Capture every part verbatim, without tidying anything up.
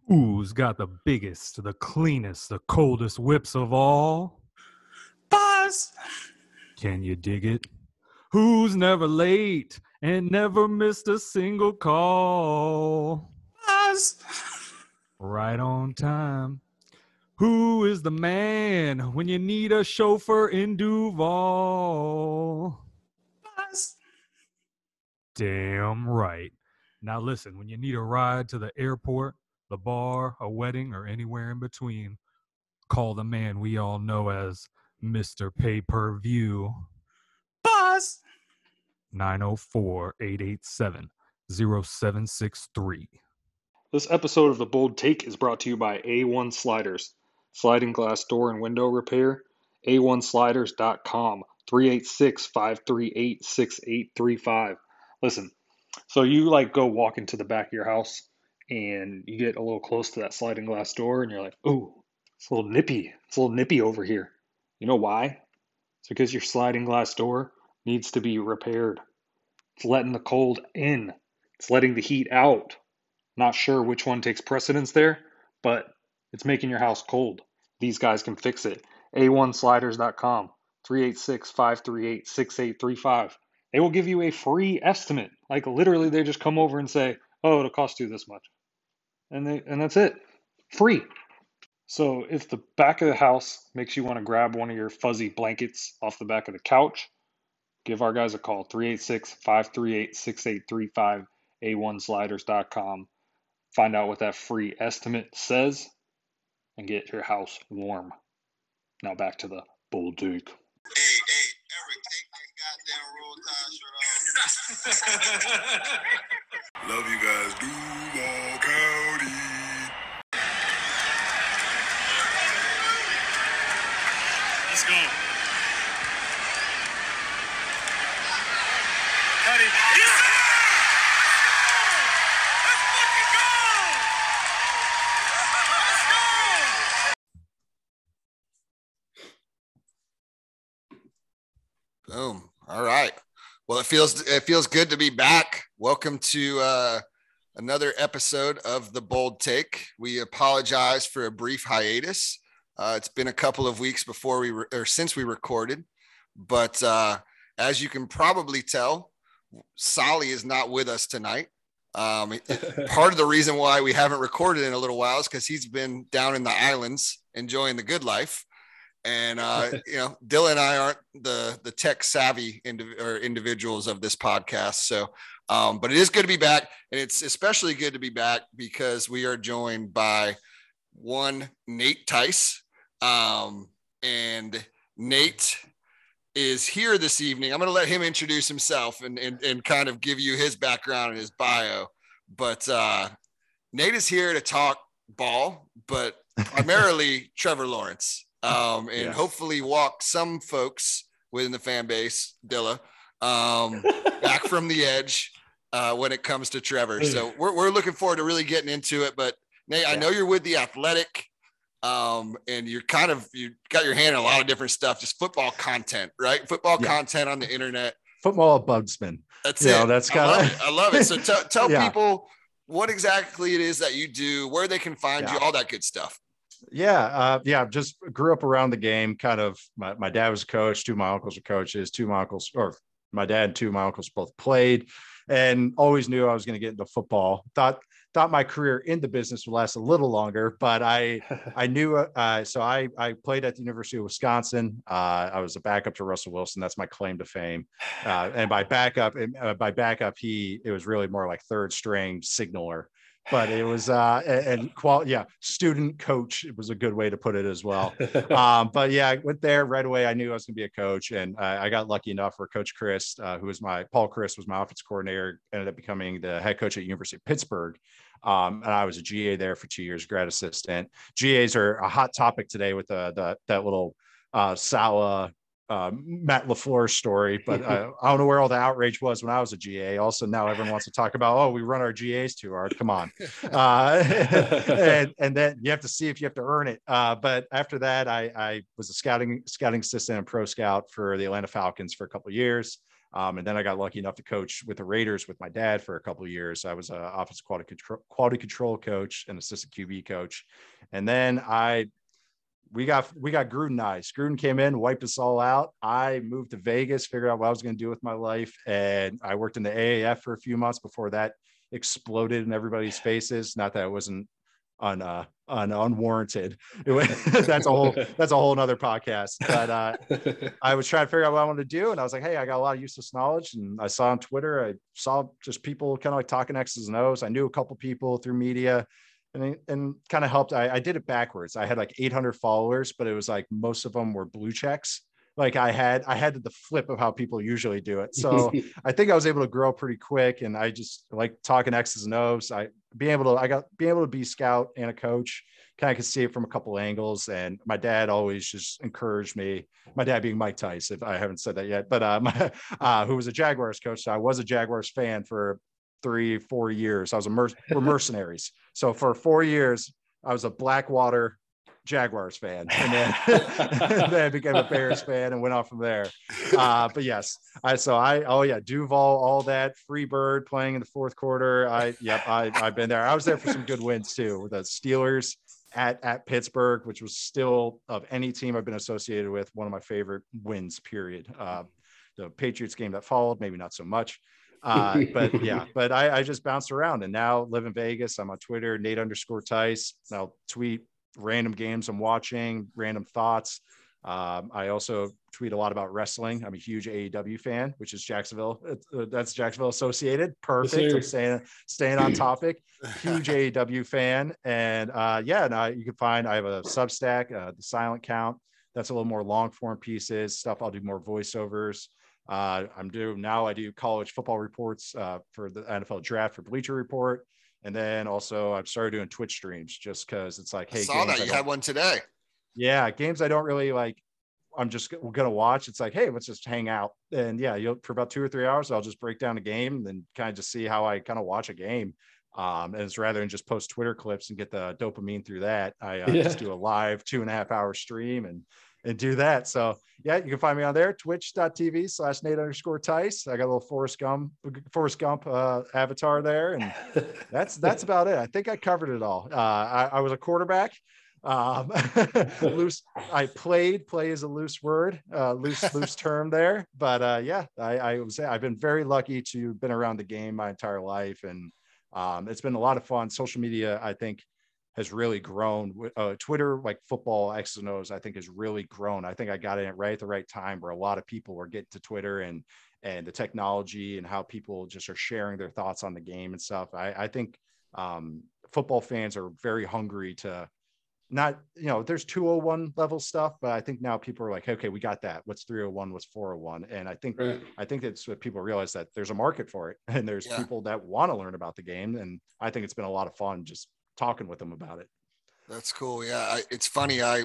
Who's got the biggest, the cleanest, the coldest whips of all? Buzz! Can you dig it? Who's never late and never missed a single call? Buzz! Right on time. Who is the man when you need a chauffeur in Duval? Buzz! Damn right. Now listen, when you need a ride to the airport, the bar, a wedding, or anywhere in between, call the man we all know as Mister Pay-Per-View. Buzz! nine oh four, eight eight seven, oh seven six three. This episode of The Bold Take is brought to you by A one Sliders, sliding glass door and window repair, A one sliders dot com, three eight six, five three eight, six eight three five. Listen, so you like go walk into the back of your house and you get a little close to that sliding glass door and you're like, ooh, it's a little nippy. It's a little nippy over here. You know why? It's because your sliding glass door needs to be repaired. It's letting the cold in. It's letting the heat out. Not sure which one takes precedence there, but it's making your house cold. These guys can fix it. A one sliders dot com, three eight six, five three eight, six eight three five. They will give you a free estimate. Like literally they just come over and say, oh, it'll cost you this much. And they and that's it. Free. So if the back of the house makes you want to grab one of your fuzzy blankets off the back of the couch, give our guys a call, three eight six, five three eight, six eight three five, A one sliders dot com. Find out what that free estimate says and get your house warm. Now back to the Bold Take. Hey, hey, Eric, take that goddamn roll tide shirt off. Love you guys, Duval County. Let's go. Cuddy. Yes, sir! Let's fucking go! Let's go! Boom. All right. Well, it feels it feels good to be back. Welcome to uh, another episode of The Bold Take. We apologize for a brief hiatus. Uh, it's been a couple of weeks before we re- or since we recorded, but uh, as you can probably tell, Solly is not with us tonight. Um, part of the reason why we haven't recorded in a little while is because he's been down in the islands enjoying the good life. And, uh, you know, Dylan and I aren't the, the tech savvy indiv- or individuals of this podcast. So, um, but it is good to be back. And it's especially good to be back because we are joined by one Nate Tice. Um, and Nate is here this evening. I'm going to let him introduce himself and, and, and kind of give you his background and his bio. But uh, Nate is here to talk ball, but primarily Trevor Lawrence. Um, and Yes. hopefully walk some folks within the fan base, Dilla, um, back from the edge uh, when it comes to Trevor. So we're, we're looking forward to really getting into it. But Nate, I Yeah. know you're with the Athletic, um, and you're kind of, you got your hand in a lot of different stuff, just football content, right? Football Yeah. content on the internet. Football ombudsman. That's You it. know, that's I kinda- love it. I love it. So tell, tell Yeah. people what exactly it is that you do, where they can find Yeah. you, all that good stuff. Yeah. Uh, yeah. Just grew up around the game. Kind of my, my dad was a coach. Two of my uncles are coaches. Two of my uncles, or my dad and two of my uncles both played, and always knew I was going to get into football. Thought, thought my career in the business would last a little longer, but I, I knew, uh, so I, I played at the University of Wisconsin. Uh, I was a backup to Russell Wilson. That's my claim to fame. Uh, and by backup, uh, by backup, he, it was really more like third string signaler. But it was uh and qual yeah student coach, it was a good way to put it as well. Um but yeah, I went there right away. I knew I was gonna be a coach, and I, I got lucky enough where Coach Chris, uh, who was my Paul Chris was my offense coordinator, ended up becoming the head coach at University of Pittsburgh. Um, and I was a G A there for two years, grad assistant. G As are a hot topic today with the, the that little uh Sala uh, Matt LaFleur story, but uh, I don't know where all the outrage was when I was a G A. Also, now everyone wants to talk about, oh, we run our G As too hard. Come on. Uh, and, and then you have to see if you have to earn it. Uh, but after that, I, I was a scouting scouting assistant and pro scout for the Atlanta Falcons for a couple of years. Um, and then I got lucky enough to coach with the Raiders with my dad for a couple of years. I was an offensive quality control, quality control coach and assistant Q B coach. And then I, we got, we got Grudenized. Gruden came in, wiped us all out. I moved to Vegas, figured out what I was going to do with my life. And I worked in the A A F for a few months before that exploded in everybody's faces. Not that it wasn't on uh on unwarranted. It was, that's a whole that's a whole nother podcast. But uh I was trying to figure out what I wanted to do, and I was like, hey, I got a lot of useless knowledge. And I saw on Twitter, I saw just people kind of like talking X's and O's. I knew a couple people through media, and and kind of helped. I, I did it backwards. I had like eight hundred followers, but it was like most of them were blue checks. Like I had, I had the flip of how people usually do it. So I think I was able to grow pretty quick, and I just like talking X's and O's. I being able to, I got being able to be scout and a coach, kind of could see it from a couple angles. And my dad always just encouraged me. My dad being Mike Tice, if I haven't said that yet, but uh, my, uh, who was a Jaguars coach. So I was a Jaguars fan for three, four years. I was a mer- we're mercenaries. So for four years, I was a Blackwater Jaguars fan, and then, and then became a Bears fan and went on from there. Uh, but yes, I so I oh yeah, Duval, all that, Free Bird playing in the fourth quarter. I yep, I I've been there. I was there for some good wins too, with the Steelers at at Pittsburgh, which was still, of any team I've been associated with, one of my favorite wins. Period. Uh, the Patriots game that followed, maybe not so much. Uh, but yeah, but I, I just bounced around, and now live in Vegas. I'm on Twitter, Nate underscore Tice. I'll tweet random games I'm watching, random thoughts. Um, I also tweet a lot about wrestling. I'm a huge A E W fan, which is Jacksonville. Uh, that's Jacksonville associated. Perfect. Yes, I'm staying, staying on topic. Huge A E W fan. And uh, yeah, and I, you can find, I have a Substack, uh, The Silent Count. That's a little more long form pieces, stuff. I'll do more voiceovers. Uh, I'm doing now, I do college football reports uh, for the N F L draft for Bleacher Report. And then also I've started doing Twitch streams just because it's like, hey, I saw that you had one today. Yeah, games I don't really like, I'm just gonna watch. It's like, hey, let's just hang out. And yeah, you'll for about two or three hours, I'll just break down a game and kind of just see how I kind of watch a game. Um, and it's rather than just post Twitter clips and get the dopamine through that, I uh, Yeah. just do a live two and a half hour stream and and do that. So yeah, you can find me on there, twitch.tv slash Nate underscore Tice. I got a little Forrest Gump, Forrest Gump uh, avatar there. And that's, that's about it. I think I covered it all. Uh, I, I was a quarterback. Um, loose. I played, play is a loose word, uh, loose, loose term there. But uh, yeah, I, I would say I've been very lucky to have been around the game my entire life. And um, it's been a lot of fun. Social media, I think, has really grown. Uh, Twitter, like football X's and O's, I think has really grown. I think I got in it right at the right time, where a lot of people were getting to Twitter and and the technology and how people just are sharing their thoughts on the game and stuff. I, I think um, football fans are very hungry to not, you know, there's two oh one level stuff, but I think now people are like, okay, we got that. What's three oh one? What's four oh one? And I think, Right. I think that's what people realize, that there's a market for it, and there's Yeah. people that want to learn about the game. And I think it's been a lot of fun just talking with them about it. That's cool. Yeah. I, it's funny. I,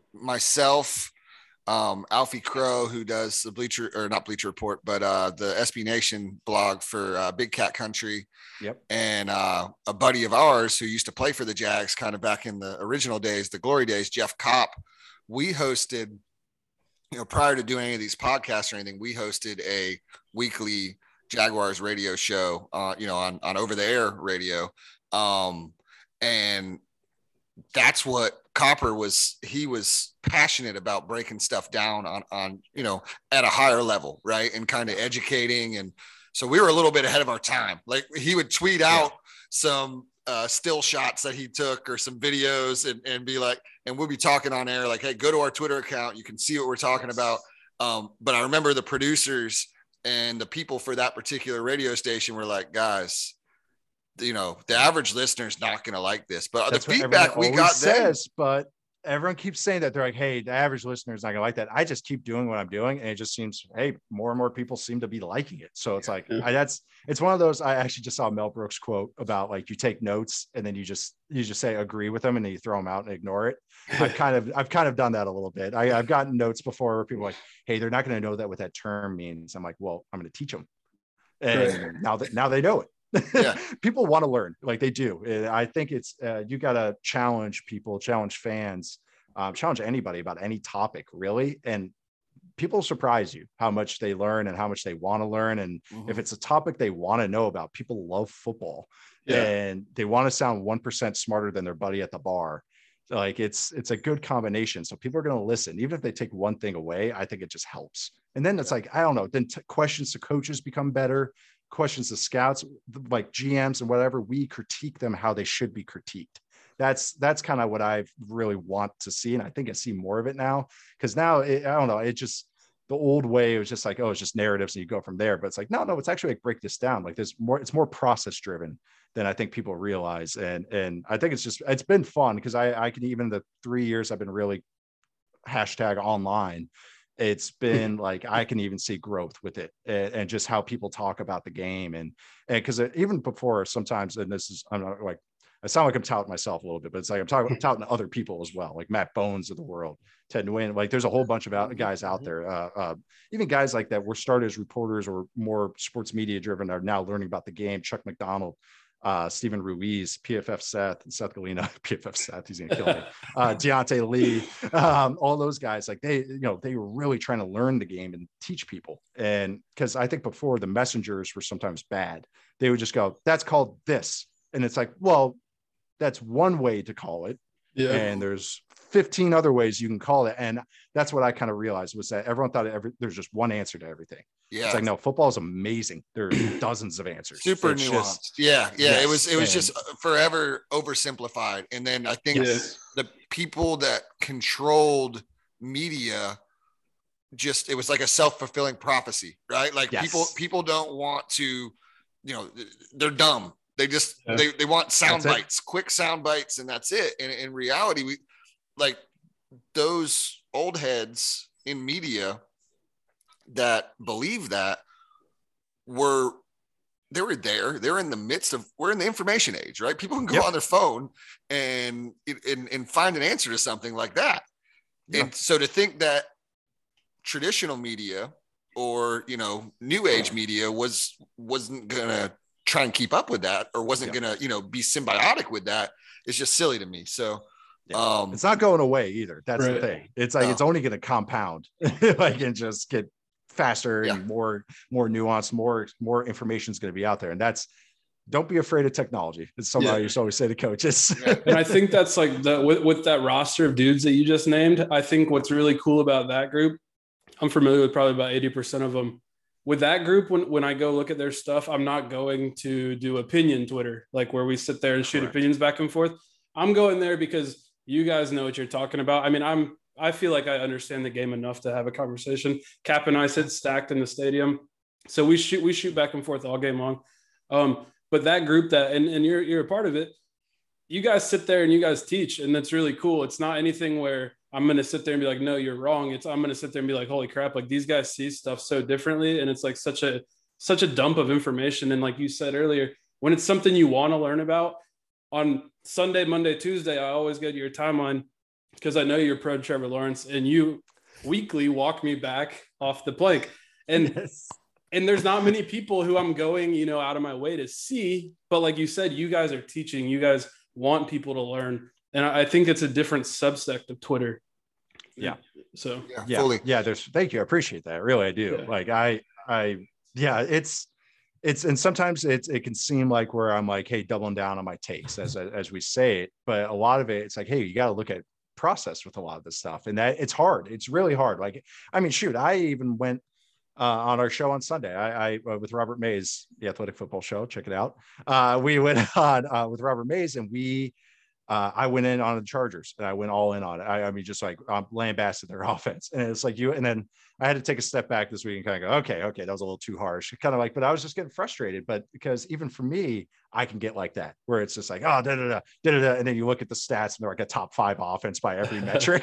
myself, um, Alfie Crow, who does the Bleacher or not Bleacher Report, but uh, the S B Nation blog for uh, Big Cat Country. Yep. And uh, a buddy of ours who used to play for the Jags kind of back in the original days, the glory days, Jeff Kopp, we hosted, you know, prior to doing any of these podcasts or anything, we hosted a weekly Jaguars radio show, uh, you know, on, on over the air radio. Um, and that's what Copper was. He was passionate about breaking stuff down on, on, you know, at a higher level. Right. And kind of educating. And so we were a little bit ahead of our time. Like he would tweet out yeah. some uh, still shots that he took or some videos and, and be like, and we'll be talking on air, like, hey, go to our Twitter account. You can see what we're talking yes. about. Um, but I remember the producers and the people for that particular radio station were like, guys, you know, the average listener is not going to like this, but That's the feedback we got says, then, but everyone keeps saying that. They're like, hey, the average listener is not gonna like that. I just keep doing what I'm doing. And it just seems, hey, more and more people seem to be liking it. So it's like, yeah. I, that's, it's one of those, I actually just saw Mel Brooks quote about like, you take notes and then you just, you just say, agree with them. And then you throw them out and ignore it. I've kind of, I've kind of done that a little bit. I, I've gotten notes before where people are like, hey, they're not going to know that what that term means. I'm like, well, I'm going to teach them. And right. now that, now they know it. Yeah. People want to learn, like they do. I think it's uh, you got to challenge people, challenge fans, um, challenge anybody about any topic, really. And people surprise you how much they learn and how much they want to learn. And Mhm. if it's a topic they want to know about, people love football Yeah. and they want to sound one percent smarter than their buddy at the bar. Like it's, it's a good combination. So people are going to listen, even if they take one thing away. I think it just helps. And then it's like, I don't know, then t- questions to coaches become better, questions to scouts, like G Ms and whatever, we critique them how they should be critiqued. That's, that's kind of what I really want to see. And I think I see more of it now, because now it, I don't know, it just, the old way, it was just like, oh, it's just narratives and you go from there. But it's like, no, no, it's actually like break this down. Like there's more, it's more process driven than I think people realize. And, and I think it's just, it's been fun because I, I can, even the three years I've been really hashtag online, it's been like, I can even see growth with it and, and just how people talk about the game. And, and cause even before sometimes, and this is, I'm not like, I sound like I'm touting myself a little bit, but it's like I'm talking, I'm touting other people as well, like Matt Bones of the world, Ted Nguyen. Like there's a whole bunch of out, guys out there, uh, uh, even guys like that were started as reporters or more sports media driven are now learning about the game. Chuck McDonald, uh, Stephen Ruiz, P F F Seth, Seth Galina, P F F Seth, he's gonna kill me. Uh, Deontay Lee, um, all those guys, like they, you know, they were really trying to learn the game and teach people. And because I think before the messengers were sometimes bad, they would just go, "That's called this," and it's like, well, that's one way to call it. Yeah. And there's fifteen other ways you can call it. And that's what I kind of realized was that everyone thought every, there's just one answer to everything. Yeah. It's like, no, football is amazing. There's dozens of answers. Super It's nuanced. just- yeah. Yeah. Yes, it was, it was and- just forever oversimplified. And then I think Yes. the people that controlled media, just, it was like a self-fulfilling prophecy, right? Like Yes. people, people don't want to, you know, they're dumb. They just, Yeah. they, they want sound That's it. bites, quick sound bites. And that's it. And in reality, we like those old heads in media that believe that were, they were there. They're in the midst of, we're in the information age, right? People can go Yep. on their phone and, and, and find an answer to something like that. Yeah. And so to think that traditional media or, you know, new age media was, wasn't going to try and keep up with that or wasn't Yeah. going to, you know, be symbiotic with that is just silly to me. So, Yeah. um, It's not going away either. That's the Right. thing. It's like, No. it's only going to compound, like, and just get faster Yeah. and more, more nuanced, more, more information is going to be out there. And that's, don't be afraid of technology. It's something Yeah. I used to always say to coaches. Yeah. And I think that's like the with, with that roster of dudes that you just named. I think what's really cool about that group, I'm familiar with probably about eighty percent of them. With that group, when, when I go look at their stuff, I'm not going to do opinion Twitter, like where we sit there and shoot Correct. opinions back and forth. I'm going there because you guys know what you're talking about. I mean, I'm I feel like I understand the game enough to have a conversation. Cap and I sit stacked in the stadium, so we shoot we shoot back and forth all game long. Um, but that group that and, and you're you're a part of it. You guys sit there and you guys teach, and that's really cool. It's not anything where I'm going to sit there and be like, no, you're wrong. It's I'm going to sit there and be like, holy crap, like these guys see stuff so differently. And it's like such a, such a dump of information. And like you said earlier, when it's something you want to learn about on Sunday, Monday, Tuesday, I always go to your timeline because I know you're pro Trevor Lawrence and you weekly walk me back off the plank. And, Yes. and there's not many people who I'm going, you know, out of my way to see, but like you said, you guys are teaching, you guys want people to learn. And I think it's a different subsect of Twitter. Yeah. So yeah, Yeah. fully. Yeah. There's, thank you. I appreciate that. Really, I do. Yeah. Like I, I, yeah, it's, it's, and sometimes it's, it can seem like where I'm like, hey, doubling down on my takes as, as we say it, but a lot of it, it's like, hey, you got to look at process with a lot of this stuff. And that it's hard. It's really hard. Like, I mean, shoot, I even went, Uh, on our show on Sunday, I, I uh, with Robert Mays, the Athletic Football Show, check it out. Uh, we went on uh, with Robert Mays, and we, uh, I went in on the Chargers, and I went all in on it. I, I mean, just like um, lambasted their offense, and it's like you. And then I had to take a step back this week and kind of go, okay, okay, that was a little too harsh. Kind of like, but I was just getting frustrated. But because even for me, I can get like that, where it's just like, oh, da da da da da, and then you look at the stats, and they're like a top five offense by every metric,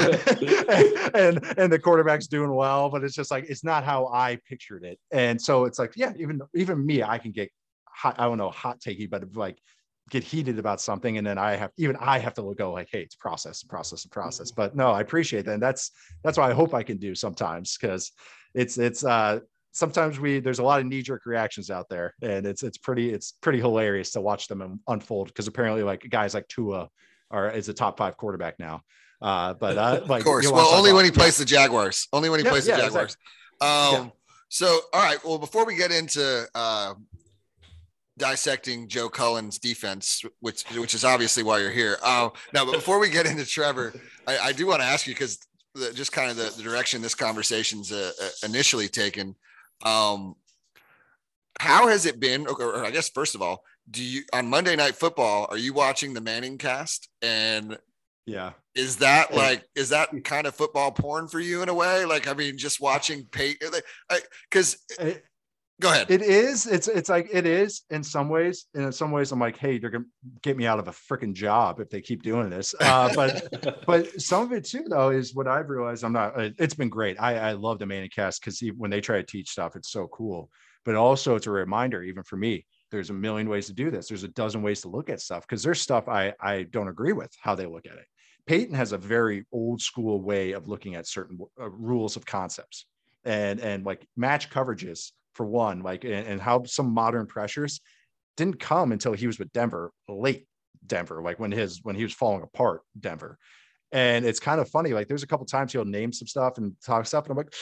and, and and the quarterback's doing well, but it's just like it's not how I pictured it, and so it's like, yeah, even even me, I can get hot, I don't know, hot takey, but like get heated about something, and then I have even I have to look go like, hey, it's process, process, process. But no, I appreciate that, and that's that's what I hope I can do sometimes, because it's it's uh. Sometimes we there's a lot of knee-jerk reactions out there, and it's it's pretty it's pretty hilarious to watch them unfold, because apparently like guys like Tua or is a top five quarterback now. Uh, but uh, like, of course, you wanna well, talk only about- when he yeah. plays the Jaguars. Only when he Yeah, plays the yeah, Jaguars. exactly. Um, Yeah. So, all right. Well, before we get into uh, dissecting Joe Cullen's defense, which which is obviously why you're here. Uh, now, but before we get into Trevor, I, I do want to ask you, because just kind of the, the direction this conversation's uh, initially taken. Um, how has it been? Or, or I guess first of all, do you on Monday Night Football? Are you watching the Manning cast? And Yeah. is that like, is that kind of football porn for you in a way? Like, I mean, just watching Peyton, because It, go ahead. it is. It's it's like it is in some ways. And in some ways, I'm like, hey, they're gonna get me out of a freaking job if they keep doing this. Uh, but but some of it too, though, is what I've realized. I'm not. It's been great. I I love the Manning cast because when they try to teach stuff, it's so cool. But also, it's a reminder, even for me. There's a million ways to do this. There's a dozen ways to look at stuff because there's stuff I I don't agree with how they look at it. Peyton has a very old school way of looking at certain uh, rules of concepts and, and like match coverages for one, like, and, and how some modern pressures didn't come until he was with Denver, late Denver, like when his, when he was falling apart Denver. And it's kind of funny. Like there's a couple times he'll name some stuff and talk stuff. And I'm like,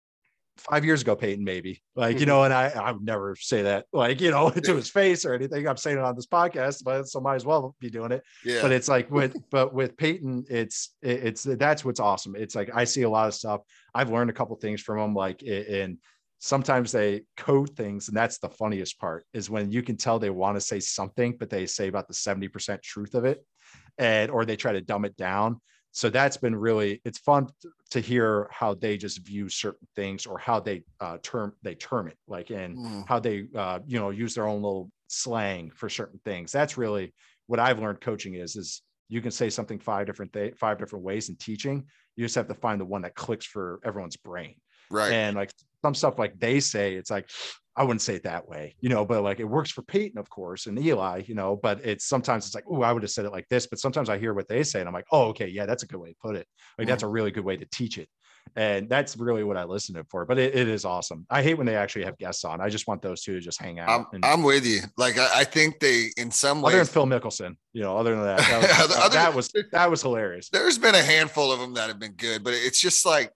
five years ago, Peyton, maybe like, you know, and I, I would never say that like, you know, to his face or anything. I'm saying it on this podcast, but so might as well be doing it. Yeah. But it's like with, but with Peyton, it's, it's, that's what's awesome. It's like, I see a lot of stuff. I've learned a couple things from him, like, and sometimes they code things. And that's the funniest part is when you can tell they want to say something, but they say about the seventy percent truth of it. And, or they try to dumb it down. So that's been really, it's fun to hear how they just view certain things or how they uh, term, they term it like, and Mm. how they, uh, you know, use their own little slang for certain things. That's really what I've learned coaching is, is you can say something five different, th- five different ways in teaching. You just have to find the one that clicks for everyone's brain. Right. And like some stuff like they say, it's like, I wouldn't say it that way, you know, but like it works for Peyton, of course, and Eli, you know, but it's sometimes it's like, oh, I would have said it like this, but sometimes I hear what they say and I'm like, oh, okay, yeah, that's a good way to put it. Like, that's a really good way to teach it. And that's really what I listen to for, but it, it is awesome. I hate when they actually have guests on. I just want those two to just hang out. I'm, and, I'm with you. Like, I, I think they, in some other than ways, Phil Mickelson, you know, other than that, that was, Other- that was, that was hilarious. there's been a handful of them that have been good, but it's just like,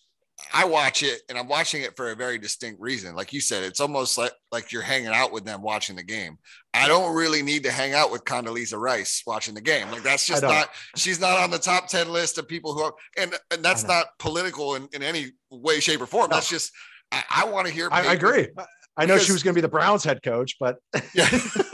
I watch it and I'm watching it for a very distinct reason. Like you said, it's almost like, like you're hanging out with them watching the game. I don't really need to hang out with Condoleezza Rice watching the game. Like that's just I don't. not, she's not on the top ten list of people who are, and, and that's I know. not political in, in any way, shape or form. No. That's just, I, I want to hear. I, I Peyton- agree. I know Because- she was going to be the Browns head coach, but Yeah.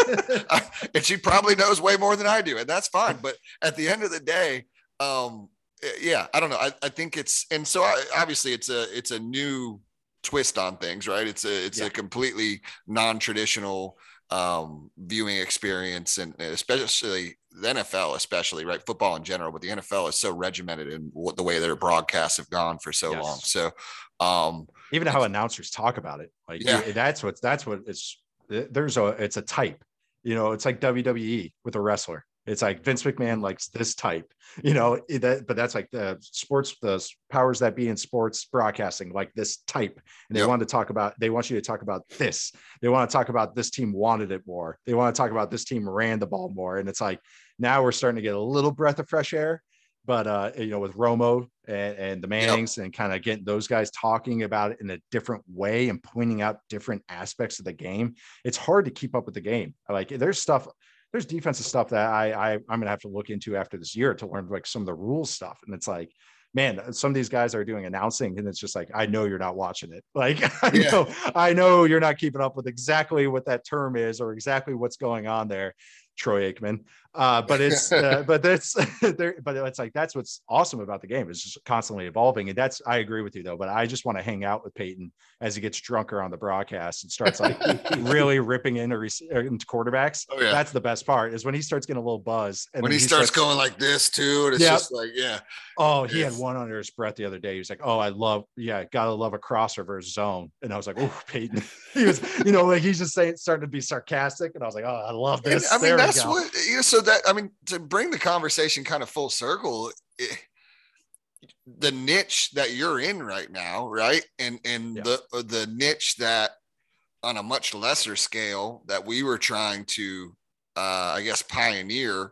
And she probably knows way more than I do, and that's fine. But at the end of the day, um, yeah, I don't know. I, I think it's, and so I, obviously it's a, it's a new twist on things, right? It's a, it's Yeah. a completely non-traditional um, viewing experience, and especially the N F L, especially right, football in general, but the N F L is so regimented in what the way their broadcasts have gone for so Yes. long. So, um, even how announcers talk about it, like Yeah. yeah, that's what that's what it's. There's a it's a type, you know. It's like W W E with a wrestler. It's like Vince McMahon likes this type, you know. That, but that's like the sports, the powers that be in sports broadcasting, like this type. And they Yep. want to talk about. They want you to talk about this. They want to talk about this team wanted it more. They want to talk about this team ran the ball more. And it's like now we're starting to get a little breath of fresh air. But uh, you know, with Romo and, and the Mannings and kind of getting those guys talking about it in a different way and pointing out different aspects of the game, it's hard to keep up with the game. Like there's stuff, there's defensive stuff that I, I I'm gonna have to look into after this year to learn like some of the rules stuff. And it's like, man, some of these guys are doing announcing, and it's just like, I know you're not watching it. Like I Yeah. know, I know you're not keeping up with exactly what that term is or exactly what's going on there. Troy Aikman. Uh, but it's, uh, but that's there, but it's like, that's what's awesome about the game. It's just constantly evolving. And that's, I agree with you though, but I just want to hang out with Peyton as he gets drunker on the broadcast and starts like really ripping into, rec- into quarterbacks. Oh, yeah. That's the best part is when he starts getting a little buzz. And when then he, starts, going like this too, and it's Yep. just like, yeah, Oh, he had Yes. one under his breath the other day. He was like, "Oh, I love, yeah, gotta love a crosser versus zone." And I was like, "Oh, Peyton." He was, you know, like he's just saying, starting to be sarcastic, and I was like, "Oh, I love And, this." I mean, There we that's go. what, you know, so that, I mean, to bring the conversation kind of full circle, it, the niche that you're in right now, right? And, and Yeah. the, the niche that on a much lesser scale that we were trying to, uh, I guess, pioneer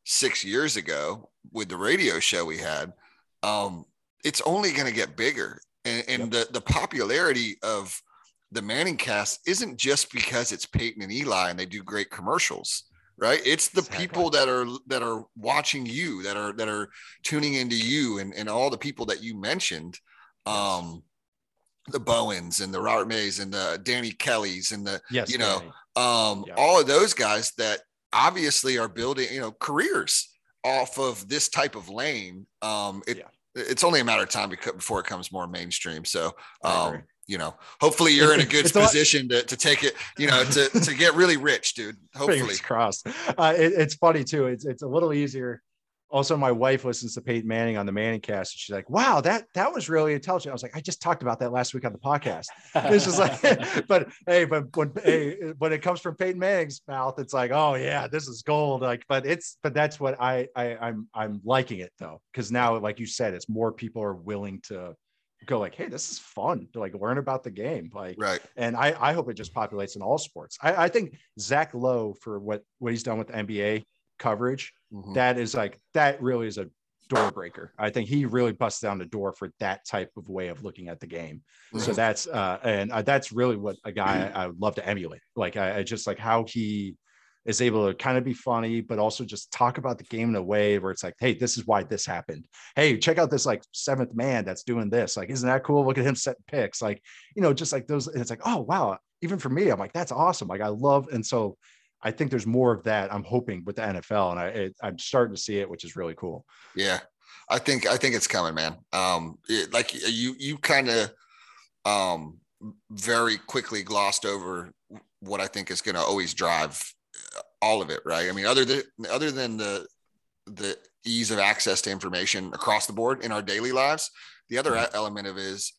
six years ago with the radio show we had, um, it's only going to get bigger. And, and yep. the, the popularity of the Manning cast isn't just because it's Peyton and Eli and they do great commercials, right? It's the exactly. people that are, that are watching you, that are, that are tuning into you, and, and all the people that you mentioned, um, yes. the Bowens and the Robert Mays and the Danny Kellys and the, yes, you know, um, yeah. all of those guys that obviously are building, you know, careers off of this type of lane. Um, it, yeah. It's only a matter of time before it comes more mainstream. So, um, you know, hopefully you're in a good position to, to take it, you know, to, to get really rich, dude. Hopefully. Fingers crossed. Uh, it, it's funny too. It's, it's a little easier. Also, my wife listens to Peyton Manning on the Manning cast. And she's like, wow, that, that was really intelligent. I was like, I just talked about that last week on the podcast. It's just like, but hey, but when, hey, when it comes from Peyton Manning's mouth, it's like, oh yeah, this is gold. Like, but it's, but that's what I, I I'm, I'm liking it though. Cause now, like you said, it's more people are willing to go like, hey, this is fun to like learn about the game. Like, right. And I, I hope it just populates in all sports. I, I think Zach Lowe, for what, what he's done with the N B A coverage, mm-hmm. that is like, that really is a door breaker. I think he really busts down the door for that type of way of looking at the game. Mm-hmm. So that's, uh, and uh, that's really what a guy mm-hmm. I, I would love to emulate. Like, I, I just like how he is able to kind of be funny, but also just talk about the game in a way where it's like, hey, this is why this happened. Hey, check out this like seventh man that's doing this. Like, isn't that cool? Look at him setting picks. Like, you know, just like those, it's like, oh, wow. Even for me, I'm like, that's awesome. Like, I love, and so I think there's more of that. I'm hoping with the N F L, and I, it, I'm starting to see it, which is really cool. Yeah, I think I think it's coming, man. Um, it, like you you kind of um very quickly glossed over what I think is going to always drive all of it, right? I mean, other than other than the the ease of access to information across the board in our daily lives, the other mm-hmm. element of it is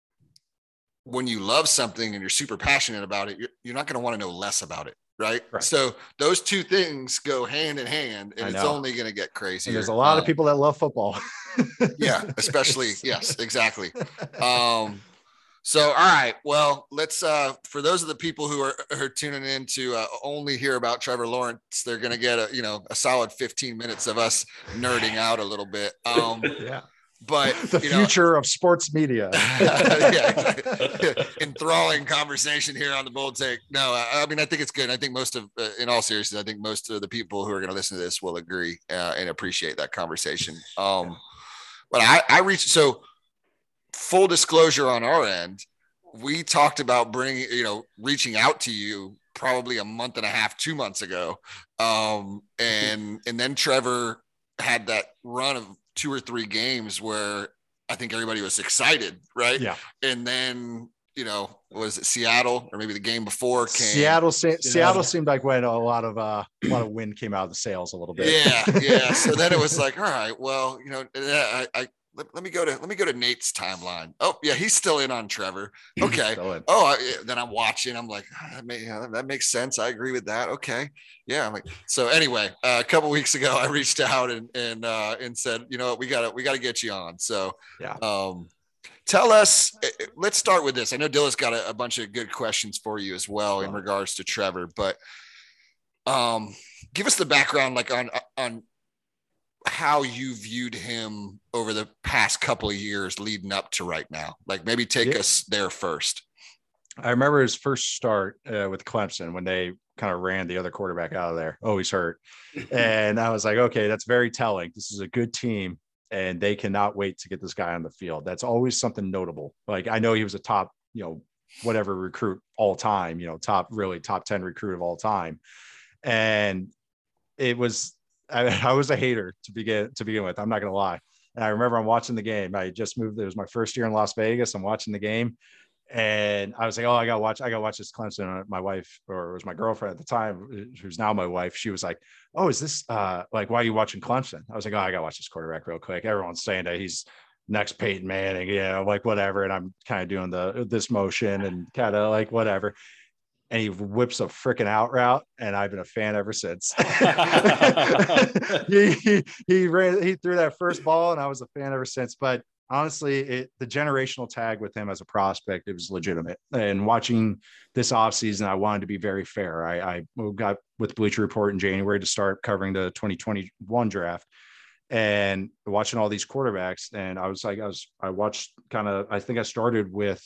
when you love something and you're super passionate about it, you're, you're not going to want to know less about it. Right? right. So those two things go hand in hand, and it's only going to get crazy. There's a lot um, of people that love football. Yeah, especially. Yes, exactly. Um, so, all right. Well, let's, uh, for those of the people who are, are tuning in to uh, only hear about Trevor Lawrence, they're going to get a, you know, a solid fifteen minutes of us nerding out a little bit. Um, yeah. But the you future know, of sports media. Yeah, exactly. Enthralling conversation here on the Bold Take. No, I, I mean, I think it's good. I think most of, uh, in all seriousness, I think most of the people who are going to listen to this will agree uh, and appreciate that conversation. Um, but I, I reached, so full disclosure on our end, we talked about bringing, you know, reaching out to you probably a month and a half, two months ago. Um, and, and then Trevor had that run of two or three games where I think everybody was excited. Right. Yeah. And then, you know, was it Seattle or maybe the game before came? Seattle, Se- Seattle seemed like when a lot of, uh, a lot of wind came out of the sails a little bit. Yeah. Yeah. So then it was like, all right, well, you know, I, I, Let, let me go to let me go to Nate's timeline. Oh yeah, he's still in on Trevor. Okay. Oh, I, then I'm watching. I'm like, oh, that, may, yeah, that makes sense. I agree with that. Okay. Yeah. I'm like, so anyway, uh, a couple weeks ago, I reached out and and uh, and said, you know what, we gotta we gotta get you on. So yeah. Um, tell us. Let's start with this. I know Dilla's got a, a bunch of good questions for you as well in regards to Trevor, but um, give us the background, like on on. how you viewed him over the past couple of years leading up to right now. Like maybe take yeah. us there first. I remember his first start uh, with Clemson when they kind of ran the other quarterback out of there. Oh, he's hurt. And I was like, okay, that's very telling. This is a good team and they cannot wait to get this guy on the field. That's always something notable. Like I know he was a top, you know, whatever recruit all time, you know, top, really top ten recruit of all time. And it was, I, I was a hater to begin to begin with. I'm not going to lie. And I remember I'm watching the game. I just moved. It was my first year in Las Vegas. I'm watching the game, and I was like, "Oh, I got to watch. I got to watch this Clemson." My wife, or it was my girlfriend at the time, who's now my wife. She was like, "Oh, is this uh, like why are you watching Clemson?" I was like, "Oh, I got to watch this quarterback real quick." Everyone's saying that he's next Peyton Manning, you know, like whatever. And I'm kind of doing the this motion and kind of like whatever. And he whips a freaking out route, and I've been a fan ever since. he, he he ran he threw that first ball, and I was a fan ever since. But honestly, it, the generational tag with him as a prospect, it was legitimate. And watching this offseason, I wanted to be very fair. I, I got with Bleacher Report in January to start covering the twenty twenty-one draft and watching all these quarterbacks. And I was like, I was, I watched kind of, I think I started with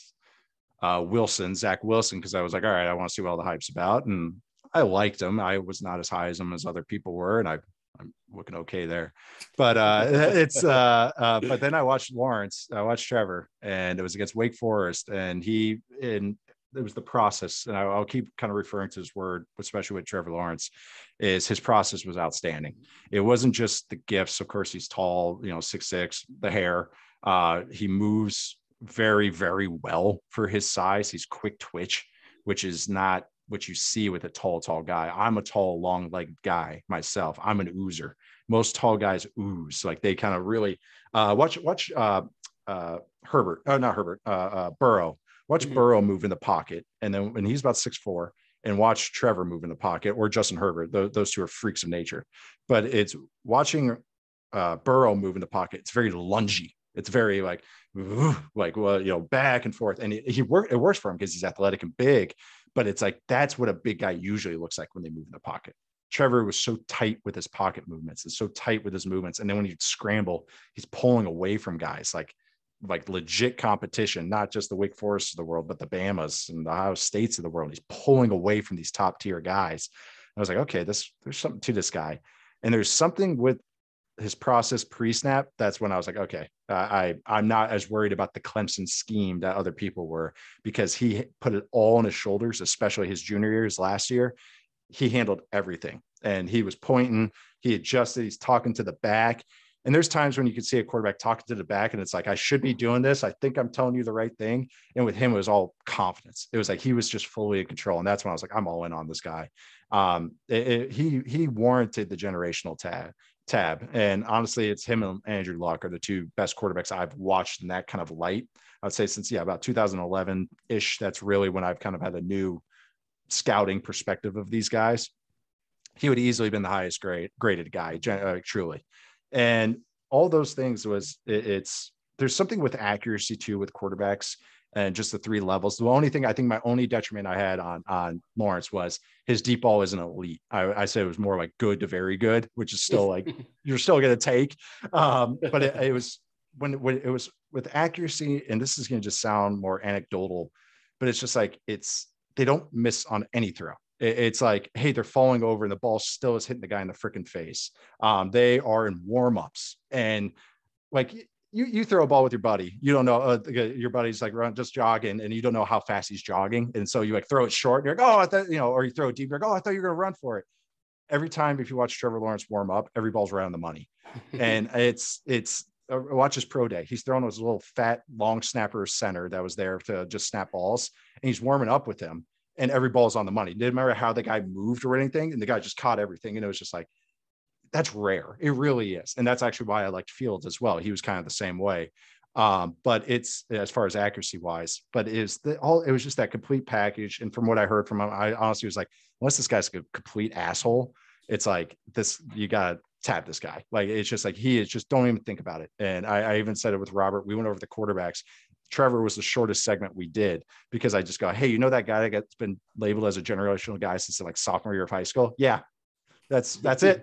uh, Wilson, Zach Wilson, because I was like, all right, I want to see what all the hype's about. And I liked him. I was not as high as him as other people were. And I, I'm looking okay there, but uh, it's, uh, uh, but then I watched Lawrence, I watched Trevor, and it was against Wake Forest, and he, and it was the process. And I, I'll keep kind of referring to his word, especially with Trevor Lawrence, is his process was outstanding. It wasn't just the gifts. Of course, he's tall, you know, six, six, the hair, uh, he moves very, very well for his size. He's quick twitch, which is not what you see with a tall, tall guy. I'm a tall, long-legged guy myself. I'm an oozer. Most tall guys ooze. Like they kind of really uh, watch, watch uh, uh, Herbert. Oh, not Herbert. Uh, uh, Burrow. Watch mm-hmm. Burrow move in the pocket. And then when he's about six foot four, and watch Trevor move in the pocket, or Justin Herbert. Those, those two are freaks of nature. But it's watching uh, Burrow move in the pocket. It's very lungy. It's very like, like, well, you know, back and forth. And he, he work, it works for him because he's athletic and big. But it's like, that's what a big guy usually looks like when they move in the pocket. Trevor was so tight with his pocket movements and so tight with his movements. And then when you scramble, he's pulling away from guys like, like legit competition, not just the Wake Forests of the world, but the Bamas and the Ohio States of the world. He's pulling away from these top tier guys. I was like, okay, this, there's something to this guy. And there's something with his process pre-snap. That's when I was like, okay, uh, I, I'm not as worried about the Clemson scheme that other people were, because he put it all on his shoulders, especially his junior years last year. He handled everything and he was pointing, he adjusted, he's talking to the back. And there's times when you can see a quarterback talking to the back and it's like, I should be doing this. I think I'm telling you the right thing. And with him, it was all confidence. It was like, he was just fully in control. And that's when I was like, I'm all in on this guy. Um, it, it, he, he warranted the generational tab. tab. And honestly, it's him and Andrew Luck are the two best quarterbacks I've watched in that kind of light. I'd say since, yeah, about two thousand eleven ish. That's really when I've kind of had a new scouting perspective of these guys. He would have easily been the highest grade graded guy, uh, truly. And all those things was it, it's, there's something with accuracy too, with quarterbacks and just the three levels. The only thing I think my only detriment I had on, on Lawrence was his deep ball isn't elite. I, I said it was more like good to very good, which is still like, you're still going to take. Um, but it, it was when, when it was with accuracy, and this is going to just sound more anecdotal, but it's just like, it's, they don't miss on any throw. It, it's like, hey, they're falling over and the ball still is hitting the guy in the freaking face. Um, they are in warm-ups and like, You you throw a ball with your buddy, you don't know, uh, your buddy's like run, just jogging and you don't know how fast he's jogging. And so you like throw it short and you're like, oh, I thought, you know, or you throw it deep, you're like, oh, I thought you were going to run for it. Every time, if you watch Trevor Lawrence warm up, every ball's right on the money. And it's, it's, uh, watch his pro day. He's throwing those little fat, long snapper center that was there to just snap balls. And he's warming up with him and every ball's on the money. Didn't matter how the guy moved or anything. And the guy just caught everything. And it was just like, that's rare. It really is. And that's actually why I liked Fields as well. He was kind of the same way. Um, but it's as far as accuracy wise, but it is the all, it was just that complete package. And from what I heard from him, I honestly was like, unless this guy's a complete asshole, it's like this, you got to tap this guy. Like, it's just like, he is just, don't even think about it. And I, I even said it with Robert, we went over the quarterbacks. Trevor was the shortest segment we did because I just go, hey, you know, that guy that gets been labeled as a generational guy since like sophomore year of high school. Yeah. That's that's it,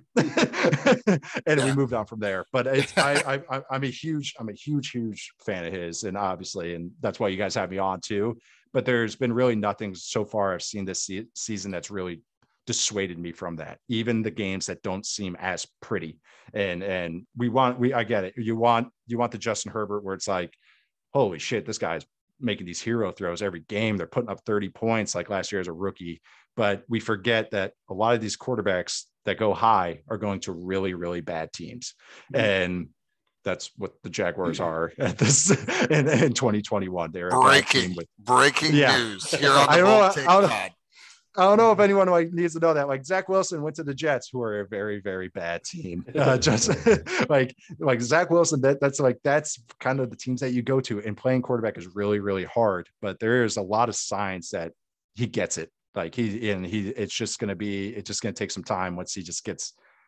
and yeah. we moved on from there. But it's, I, I I'm a huge I'm a huge huge fan of his, and obviously, and that's why you guys have me on too. But there's been really nothing so far I've seen this se- season that's really dissuaded me from that. Even the games that don't seem as pretty, and and we want we I get it. You want you want the Justin Herbert where it's like, holy shit, this guy's making these hero throws every game. They're putting up thirty points like last year as a rookie. But we forget that a lot of these quarterbacks that go high are going to really, really bad teams. And that's what the Jaguars are at this in, in twenty twenty-one. They're breaking, with, breaking yeah. news here on the I don't, know, Take I, don't, I don't know if anyone like needs to know that. Like Zach Wilson went to the Jets, who are a very, very bad team. Uh, just like like Zach Wilson, that, that's like that's kind of the teams that you go to. And playing quarterback is really, really hard. But there is a lot of signs that he gets it. Like he and he, it's just going to be, it's just going to take some time once he just gets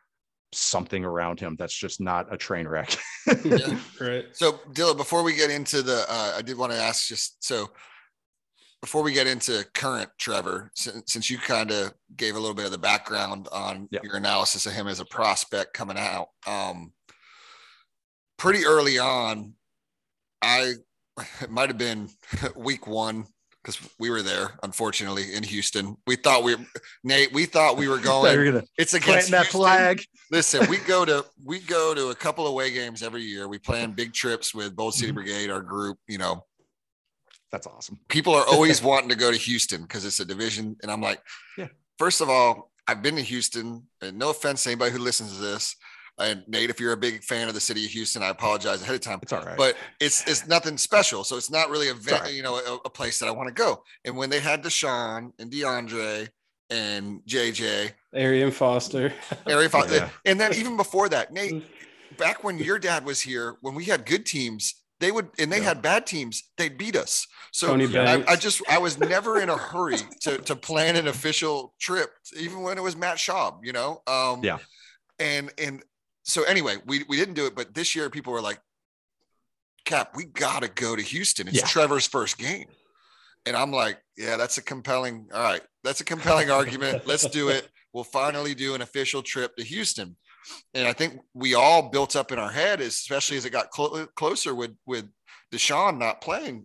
something around him that's just not a train wreck. Yeah. Right. So Dylan, before we get into the, uh, I did want to ask just so before we get into current Trevor, since, since you kind of gave a little bit of the background on Yep. your analysis of him as a prospect coming out, um, pretty early on, I, it might've been week one, because we were there, unfortunately, in Houston. We thought we, Nate, we thought we were going. You're gonna It's plant against that Houston. flag. Listen, we go to we go to a couple of away games every year. We plan big trips with Bold City Mhm. Brigade, our group. You know, That's awesome. people are always wanting to go to Houston because it's a division, and I'm like, Yeah. First of all, I've been to Houston, and no offense to anybody who listens to this. And Nate, if you're a big fan of the city of Houston, I apologize ahead of time. It's all right. But it's it's nothing special. So it's not really a all vet, right. you know, a, a place that I want to go. And when they had Deshaun and DeAndre and J J, Arian Foster. Ari Fo- Yeah. and then even before that, Nate, back when your dad was here, when we had good teams, they would, and they Yeah. had bad teams, they'd beat us. So Tony I, Banks. I just, I was never in a hurry to to plan an official trip, even when it was Matt Schaub, you know. Um, Yeah. And and so anyway, we we didn't do it, but this year people were like, Cap, we gotta go to Houston. It's Yeah. Trevor's first game. And I'm like, yeah, that's a compelling, all right, that's a compelling argument. Let's do it. We'll finally do an official trip to Houston. And I think we all built up in our head, especially as it got clo- closer with, with Deshaun not playing,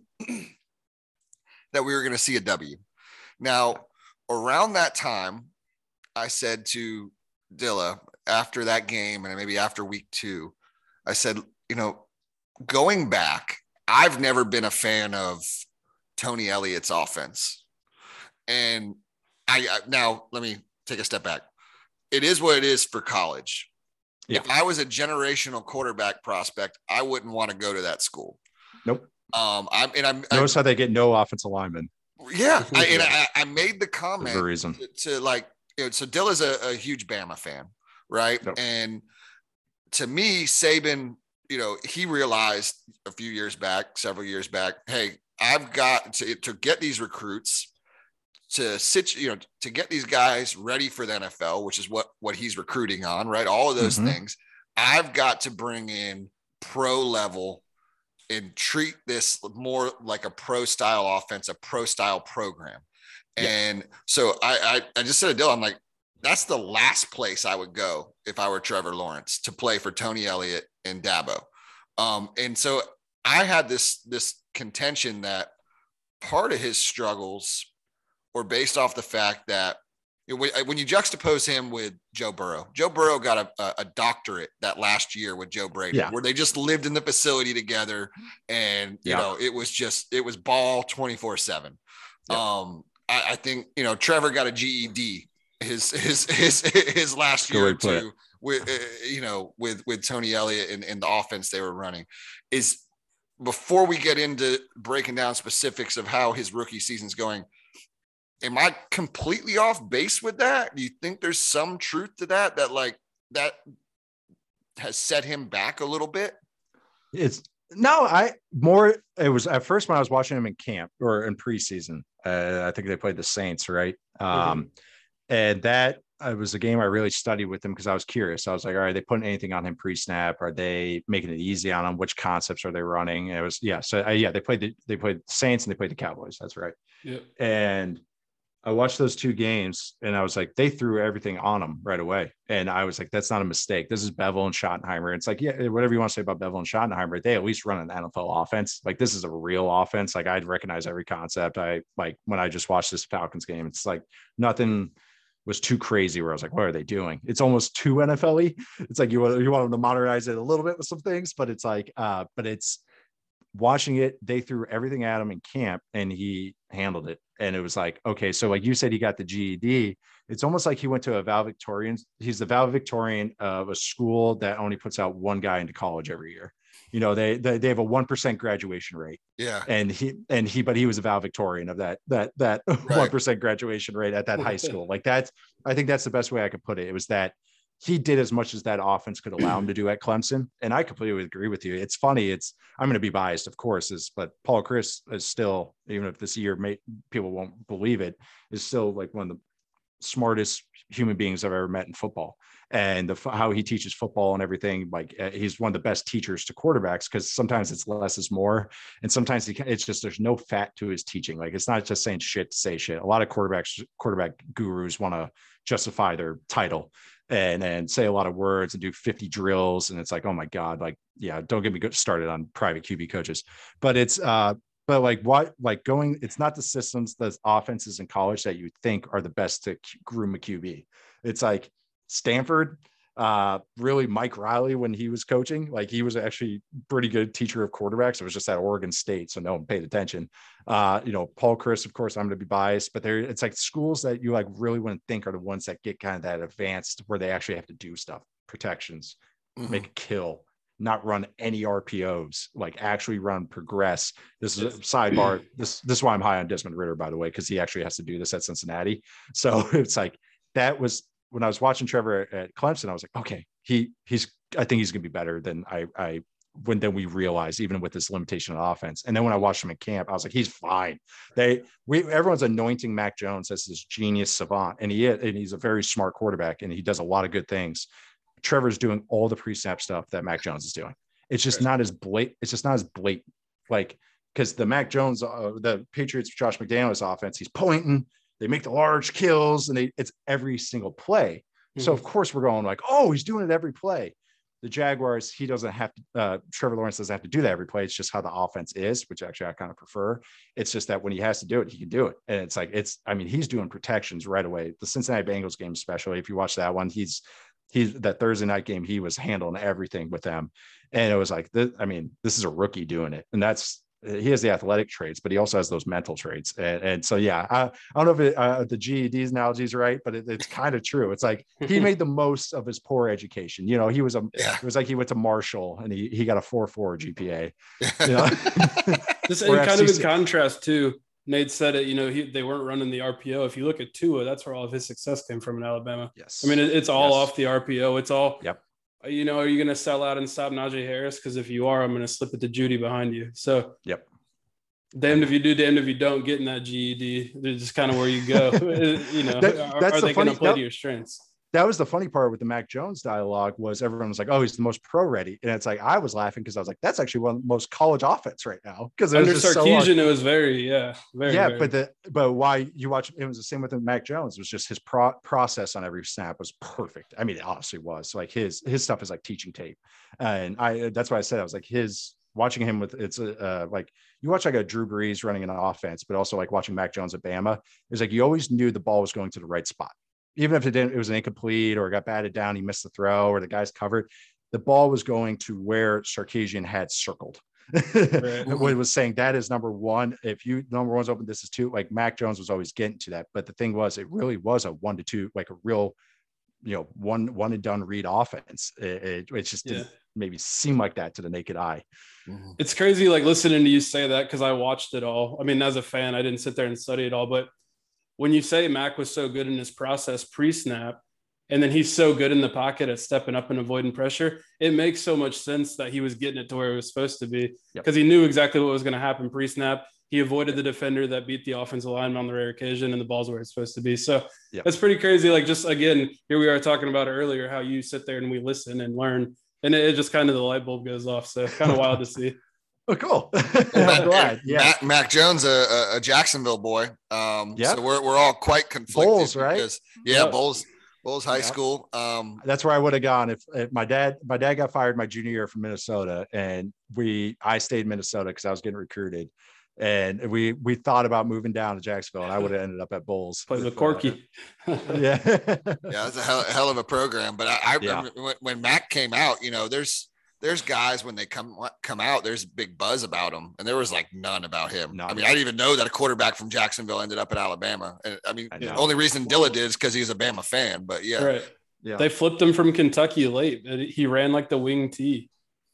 that we were going to see a W. Now, around that time, I said to Dilla after that game, and maybe after week two, I said, you know, going back, I've never been a fan of Tony Elliott's offense. And I, I now let me take a step back. It is what it is for college. Yeah. If I was a generational quarterback prospect, I wouldn't want to go to that school. Nope. Um, I'm and I'm Notice how they get no offensive linemen yeah, I, and I, I made the for comment a reason. to, to like, you know, so Dilla's a, a huge Bama fan, right? Yep. And to me, Saban, you know, he realized a few years back, several years back, hey, I've got to, to get these recruits to sit, you know, to get these guys ready for the N F L, which is what, what he's recruiting on, right? All of those Mhm. things. I've got to bring in pro level and treat this more like a pro style offense, a pro style program. Yeah. And so I, I, I just said to Dylan, I'm like, that's the last place I would go if I were Trevor Lawrence, to play for Tony Elliott and Dabo. Um, and so I had this, this contention that part of his struggles were based off the fact that, you know, when you juxtapose him with Joe Burrow, Joe Burrow got a, a, a doctorate that last year with Joe Brady, Yeah. where they just lived in the facility together. And, you Yeah. know, it was just, it was ball twenty-four seven. Yeah. Um, I, I think, you know, Trevor got a G E D his, his, his, his last Good year way or to put it. two with, uh, you know, with, with Tony Elliott and, and the offense they were running. Is before we get into breaking down specifics of how his rookie season's going, am I completely off base with that? Do you think there's some truth to that, that like that has set him back a little bit? It's no, I more, it was at first when I was watching him in camp or in preseason. Uh, I think they played the Saints, right? Um, and that uh, was a game I really studied with him because I was curious. I was like, all right, are they putting anything on him pre-snap? Are they making it easy on him? Which concepts are they running? And it was, yeah. So uh, yeah, they played the, they played the Saints and they played the Cowboys. That's right. Yep. And I watched those two games and I was like, they threw everything on them right away. And I was like, that's not a mistake. This is Bevel and Schottenheimer. It's like, yeah, whatever you want to say about Bevel and Schottenheimer, they at least run an N F L offense. Like, this is a real offense. Like, I'd recognize every concept. I like when I just watched this Falcons game, it's like nothing was too crazy where I was like, what are they doing? It's almost too N F L-y. It's like you want, you want them to modernize it a little bit with some things, but it's like, uh, but it's watching it, they threw everything at him in camp and he handled it. And it was like, okay, so like you said, he got the G E D. It's almost like he went to a valedictorian. He's the valedictorian of a school that only puts out one guy into college every year. You know, they they, they have a one percent graduation rate. Yeah. And he and he, but he was a valedictorian of that that that one percent graduation rate at that high school. Like that's, I think that's the best way I could put it. It was that he did as much as that offense could allow him to do at Clemson. And I completely agree with you. It's funny. It's, I'm going to be biased, of course, is, but Paul Chris is still, even if this year may, people won't believe it, is still like one of the smartest human beings I've ever met in football. And the, how he teaches football and everything, like uh, he's one of the best teachers to quarterbacks, because sometimes it's less is more, and sometimes he can, it's just there's no fat to his teaching. Like it's not just saying shit to say shit. A lot of quarterbacks, quarterback gurus want to justify their title and and say a lot of words and do fifty drills, and it's like, oh my god, like yeah, don't get me started on private Q B coaches, but it's uh. But like what, like going, it's not the systems, the offenses in college that you think are the best to groom a Q B. It's like Stanford, uh, really Mike Riley when he was coaching, like he was actually pretty good teacher of quarterbacks. It was just at Oregon State, so no one paid attention. Uh, you know, Paul Chris, of course, I'm going to be biased, but there, it's like schools that you like really want to think are the ones that get kind of that advanced where they actually have to do stuff, protections, mm-hmm. make a kill. Not run any R P Os, like actually run progress. This is a sidebar. This, this is why I'm high on Desmond Ridder, by the way, because he actually has to do this at Cincinnati. So it's like, that was when I was watching Trevor at Clemson, I was like, okay, he he's, I think he's going to be better than I, I, when then we realized, even with this limitation of offense. And then when I watched him in camp, I was like, he's fine. They, we, everyone's anointing Mac Jones as this genius savant. And he is, and he's a very smart quarterback and he does a lot of good things. Trevor's doing all the pre-snap stuff that Mac Jones is doing. It's just not as blatant. It's just not as blatant, like, because the Mac Jones, uh, the Patriots, Josh McDaniels offense, he's pointing, they make the large kills, and they, it's every single play. Mm-hmm. So of course we're going like, oh, he's doing it every play. The Jaguars, he doesn't have to, uh, Trevor Lawrence doesn't have to do that every play. It's just how the offense is, which actually I kind of prefer. It's just that when he has to do it, he can do it. And it's like, it's, I mean, he's doing protections right away. The Cincinnati Bengals game, especially if you watch that one, he's, He's that Thursday night game, he was handling everything with them. And it was like, this, I mean, this is a rookie doing it. And that's, he has the athletic traits, but he also has those mental traits. And, and so, yeah, I, I don't know if it, uh, the G E D's analogy is right, but it, it's kind of true. It's like he made the most of his poor education. You know, he was a, yeah. It was like he went to Marshall and he, he got a four point four G P A. You know? This is kind of in contrast too. Nate said it, you know, he, they weren't running the R P O. If you look at Tua, that's where all of his success came from in Alabama. Yes. I mean, it, it's all yes. off the R P O. It's all, yep. You know, are you going to sell out and stop Najee Harris? Because if you are, I'm going to slip it to Judy behind you. So, yep. Damned if you do, damned if you don't, getting that G E D. They're just kind of where you go. You know, that, are, that's are the they going to play that, to your strengths? That was the funny part with the Mac Jones dialogue was everyone was like, oh, he's the most pro ready. And it's like, I was laughing because I was like, that's actually one of the most college offense right now. Because under Sarkisian, so it was very, yeah. Very, yeah. very. But the, but why you watch, it was the same with Mac Jones. It was just his pro, process on every snap was perfect. I mean, it honestly was. So like his, his stuff is like teaching tape. And I, that's why I said, I was like his, watching him with it's a, uh, like you watch like a Drew Brees running an offense, but also like watching Mac Jones at Bama. It's like, you always knew the ball was going to the right spot. Even if it didn't, it was an incomplete or it got batted down, he missed the throw or the guy's covered. The ball was going to where Sarkisian had circled. Right. What was saying that is number one. If you number one's open, this is two. Like Mac Jones was always getting to that. But the thing was, it really was a one to two, like a real, you know, one one and done read offense. It, it, it just didn't yeah. maybe seem like that to the naked eye. It's crazy, like listening to you say that because I watched it all. I mean, as a fan, I didn't sit there and study it all, but when you say Mac was so good in his process pre-snap, and then he's so good in the pocket at stepping up and avoiding pressure, it makes so much sense that he was getting it to where it was supposed to be because yep. he knew exactly what was going to happen pre-snap. He avoided the defender that beat the offensive lineman on the rare occasion, and the ball's where it's supposed to be. So yep. that's pretty crazy. Like just, again, here we are talking about it earlier, how you sit there and we listen and learn, and it, it just kind of the light bulb goes off. So kind of wild to see. Oh, cool. I'm glad. Yeah. Mac, Mac Jones, a, a Jacksonville boy. Um, yep. So we're, we're all quite conflicted. Bulls, right? Because, yeah, yep. Bulls, Bulls High yep. School. Um, That's where I would have gone if, if my dad, my dad got fired my junior year from Minnesota, and we, I stayed in Minnesota because I was getting recruited, and we we thought about moving down to Jacksonville, and I would have ended up at Bulls. Play with Corky. Uh, yeah, yeah, that's a hell, hell of a program. But I, I remember yeah. when, when Mac came out, you know, there's. There's guys when they come come out, there's a big buzz about them, and there was like none about him. None. I mean, I didn't even know that a quarterback from Jacksonville ended up at Alabama. And I mean, I the only reason Dilla did is because he's a Bama fan. But yeah, right. Yeah, they flipped him from Kentucky late. He ran like the wing T.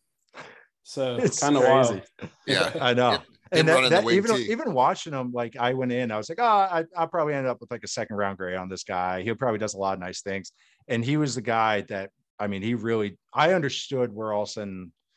So it's kind of wild. Yeah, I know. It, and that, that, even tee. even watching him, like I went in, I was like, oh, I, I'll probably end up with like a second round grade on this guy. He probably does a lot of nice things, and he was the guy that I mean, he really. I understood where all of a sudden.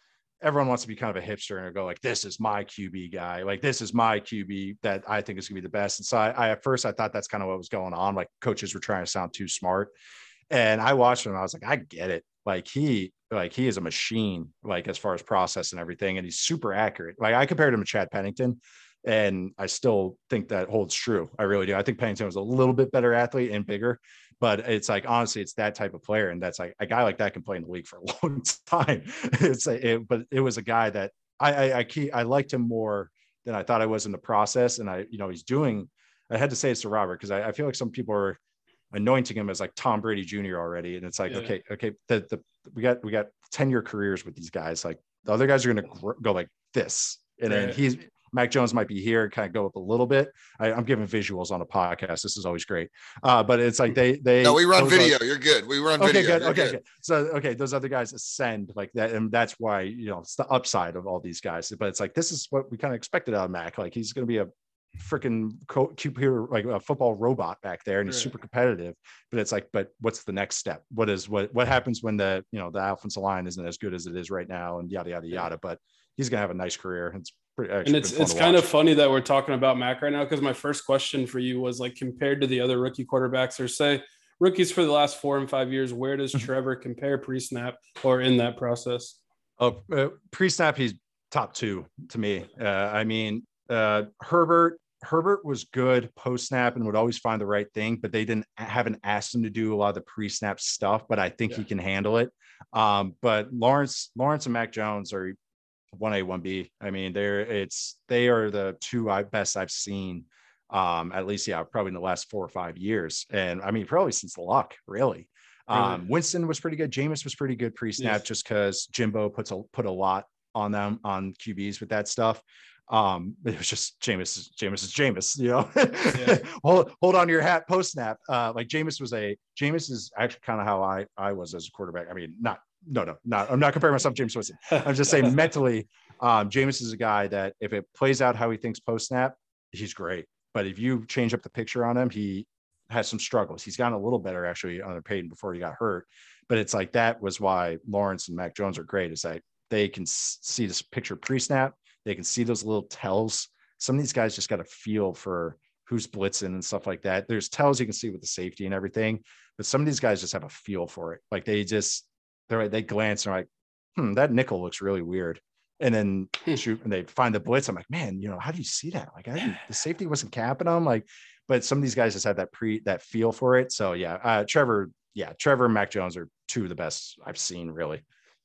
everyone wants to be kind of a hipster and go like, this is my Q B guy. Like, this is my Q B that I think is going to be the best. And so I, I, at first I thought that's kind of what was going on. Like coaches were trying to sound too smart. And I watched him and I was like, I get it. Like he, like he is a machine, like as far as process and everything. And he's super accurate. Like I compared him to Chad Pennington, and I still think that holds true. I really do. I think Pennington was a little bit better athlete and bigger, but it's like, honestly, it's that type of player. And that's like a guy like that can play in the league for a long time. It's like, it, but it was a guy that I, I, I, keep, I liked him more than I thought I was in the process. And I, you know, he's doing, I had to say it's to Robert, because I, I feel like some people are anointing him as like Tom Brady Junior already. And it's like, yeah. okay, okay. The, the, we got, we got ten year careers with these guys. Like the other guys are going to go like this. And right. then he's, Mac Jones might be here, kind of go up a little bit. I, I'm giving visuals on a podcast. This is always great. Uh, but it's like they, they, no, we run video. Are, You're good. We run okay, video. Good, okay, good. Okay. So, okay. Those other guys ascend like that. And that's why, you know, it's the upside of all these guys, but it's like, this is what we kind of expected out of Mac. Like he's going to be a freaking computer, like a football robot back there. And he's right. super competitive, but it's like, but what's the next step? What is, what, what happens when the, you know, the offensive line isn't as good as it is right now, and yada, yada, yada, but he's going to have a nice career. It's pretty, and it's, it's kind of funny that we're talking about Mac right now, because my first question for you was like, compared to the other rookie quarterbacks, or say rookies for the last four and five years, where does Trevor compare pre-snap or in that process? Oh, uh, pre-snap, he's top two to me. Uh, I mean, uh, Herbert, Herbert was good post-snap and would always find the right thing, but they didn't haven't asked him to do a lot of the pre-snap stuff, but I think yeah. he can handle it. Um, but Lawrence, Lawrence and Mac Jones are one A, one B. I mean, they're it's they are the two I best I've seen, um, at least, yeah, probably in the last four or five years. And I mean, probably since Luck, really. Um, really? Winston was pretty good. Jameis was pretty good pre-snap, yes. just because Jimbo puts a put a lot on them on Q Bs with that stuff. Um, it was just Jameis, Jameis is Jameis, you know. Yeah. hold hold on to your hat post snap. Uh, like Jameis was a Jameis is actually kind of how I I was as a quarterback. I mean, not no no not I'm not comparing myself to James Winston. I'm just saying mentally, um, Jameis is a guy that if it plays out how he thinks post snap, he's great. But if you change up the picture on him, he has some struggles. He's gotten a little better actually under Peyton before he got hurt. But it's like that was why Lawrence and Mac Jones are great. Is that they can see this picture pre-snap. They can see those little tells. Some of these guys just got a feel for who's blitzing and stuff like that. There's tells you can see with the safety and everything, but some of these guys just have a feel for it. Like they just, they're they glance and are like, hmm, that nickel looks really weird. And then shoot, and they find the blitz. I'm like, man, you know, how do you see that? Like I didn't, the safety wasn't capping them. Like, but some of these guys just have that pre that feel for it. So yeah, uh, Trevor, yeah, Trevor and Mac Jones are two of the best I've seen, really.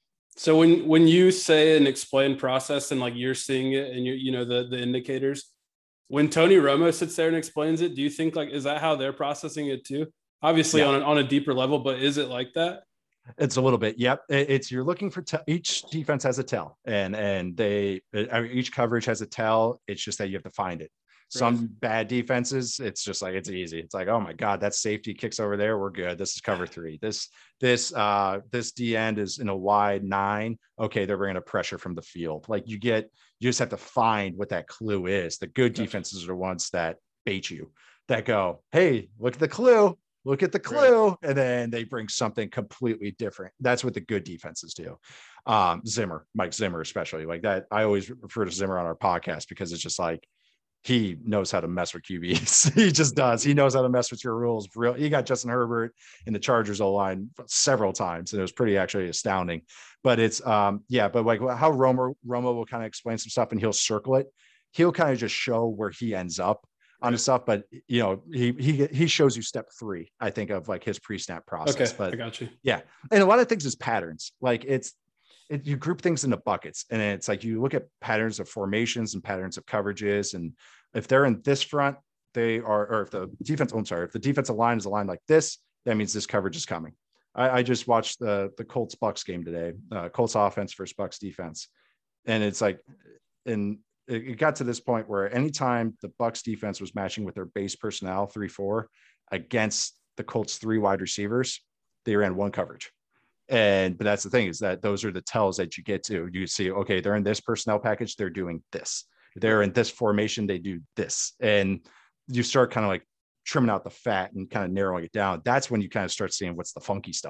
So when when you say an explained process and like you're seeing it and you you know the the indicators, when Tony Romo sits there and explains it, do you think like is that how they're processing it too? Obviously yeah. on a, on a deeper level, but is it like that? It's a little bit. Yep. It's you're looking for te- each defense has a tell, and and they each coverage has a tell. It's just that you have to find it. Some right. bad defenses, it's just like it's easy. It's like, oh my God, that safety kicks over there. We're good. This is cover three. This this uh this D end is in a wide nine. Okay, they're bringing a pressure from the field. Like you get, you just have to find what that clue is. The good gotcha. defenses are the ones that bait you, that go, hey, look at the clue. Look at the clue, right. and then they bring something completely different. That's what the good defenses do. Um, Zimmer, Mike Zimmer, especially like that. I always refer to Zimmer on our podcast because it's just like he knows how to mess with Q Bs. He just does. He knows how to mess with your rules. Real. He got Justin Herbert in the Chargers O-line several times, and it was pretty actually astounding. But it's um, yeah. But like how Romo Romo will kind of explain some stuff, and he'll circle it. He'll kind of just show where he ends up on the stuff, but you know, he he he shows you step three, I think, of like his pre-snap process. Okay, but I got you. Yeah, and a lot of things is patterns. Like it's it, you group things into buckets, and it's like you look at patterns of formations and patterns of coverages, and if they're in this front, they are, or if the defense, oh, I'm sorry, if the defensive line is aligned like this, that means this coverage is coming. I, I just watched the the Colts Bucks game today, uh, Colts offense versus Bucks defense, and it's like in. It got to this point where anytime the Bucks defense was matching with their base personnel three, four against the Colts three wide receivers, they ran one coverage. And, but that's the thing is that those are the tells that you get to, you see, okay, they're in this personnel package. They're doing this, they're in this formation. They do this. And you start kind of like trimming out the fat and kind of narrowing it down. That's when you kind of start seeing what's the funky stuff.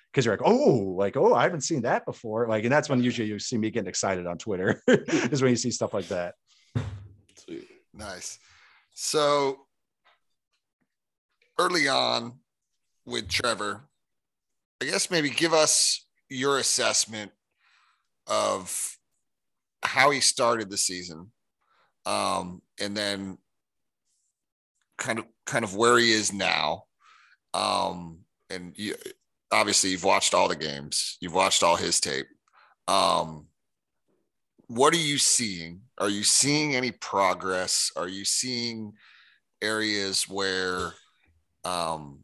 because you're like, oh, like, oh, I haven't seen that before. Like, and that's when usually you see me getting excited on Twitter is when you see stuff like that. Sweet. Nice. So early on with Trevor, I guess maybe give us your assessment of how he started the season, um, and then kind of kind of where he is now. Um, and you, obviously you've watched all the games, you've watched all his tape. Um, what are you seeing? Are you seeing any progress? Are you seeing areas where um,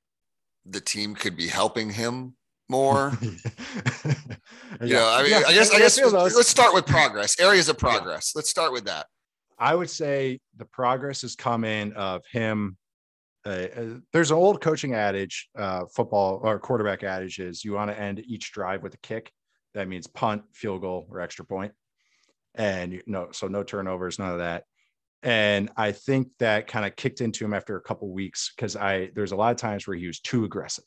the team could be helping him more? yeah. You know, I mean, Yeah. I guess, I I guess feel those- let's start with progress, areas of progress. Let's start with that. I would say the progress has come in of him. Uh, uh, there's an old coaching adage, uh, football or quarterback adage is you want to end each drive with a kick. That means punt, field goal, or extra point. And you know, so no turnovers, none of that. And I think that kind of kicked into him after a couple of weeks because I there's a lot of times where he was too aggressive.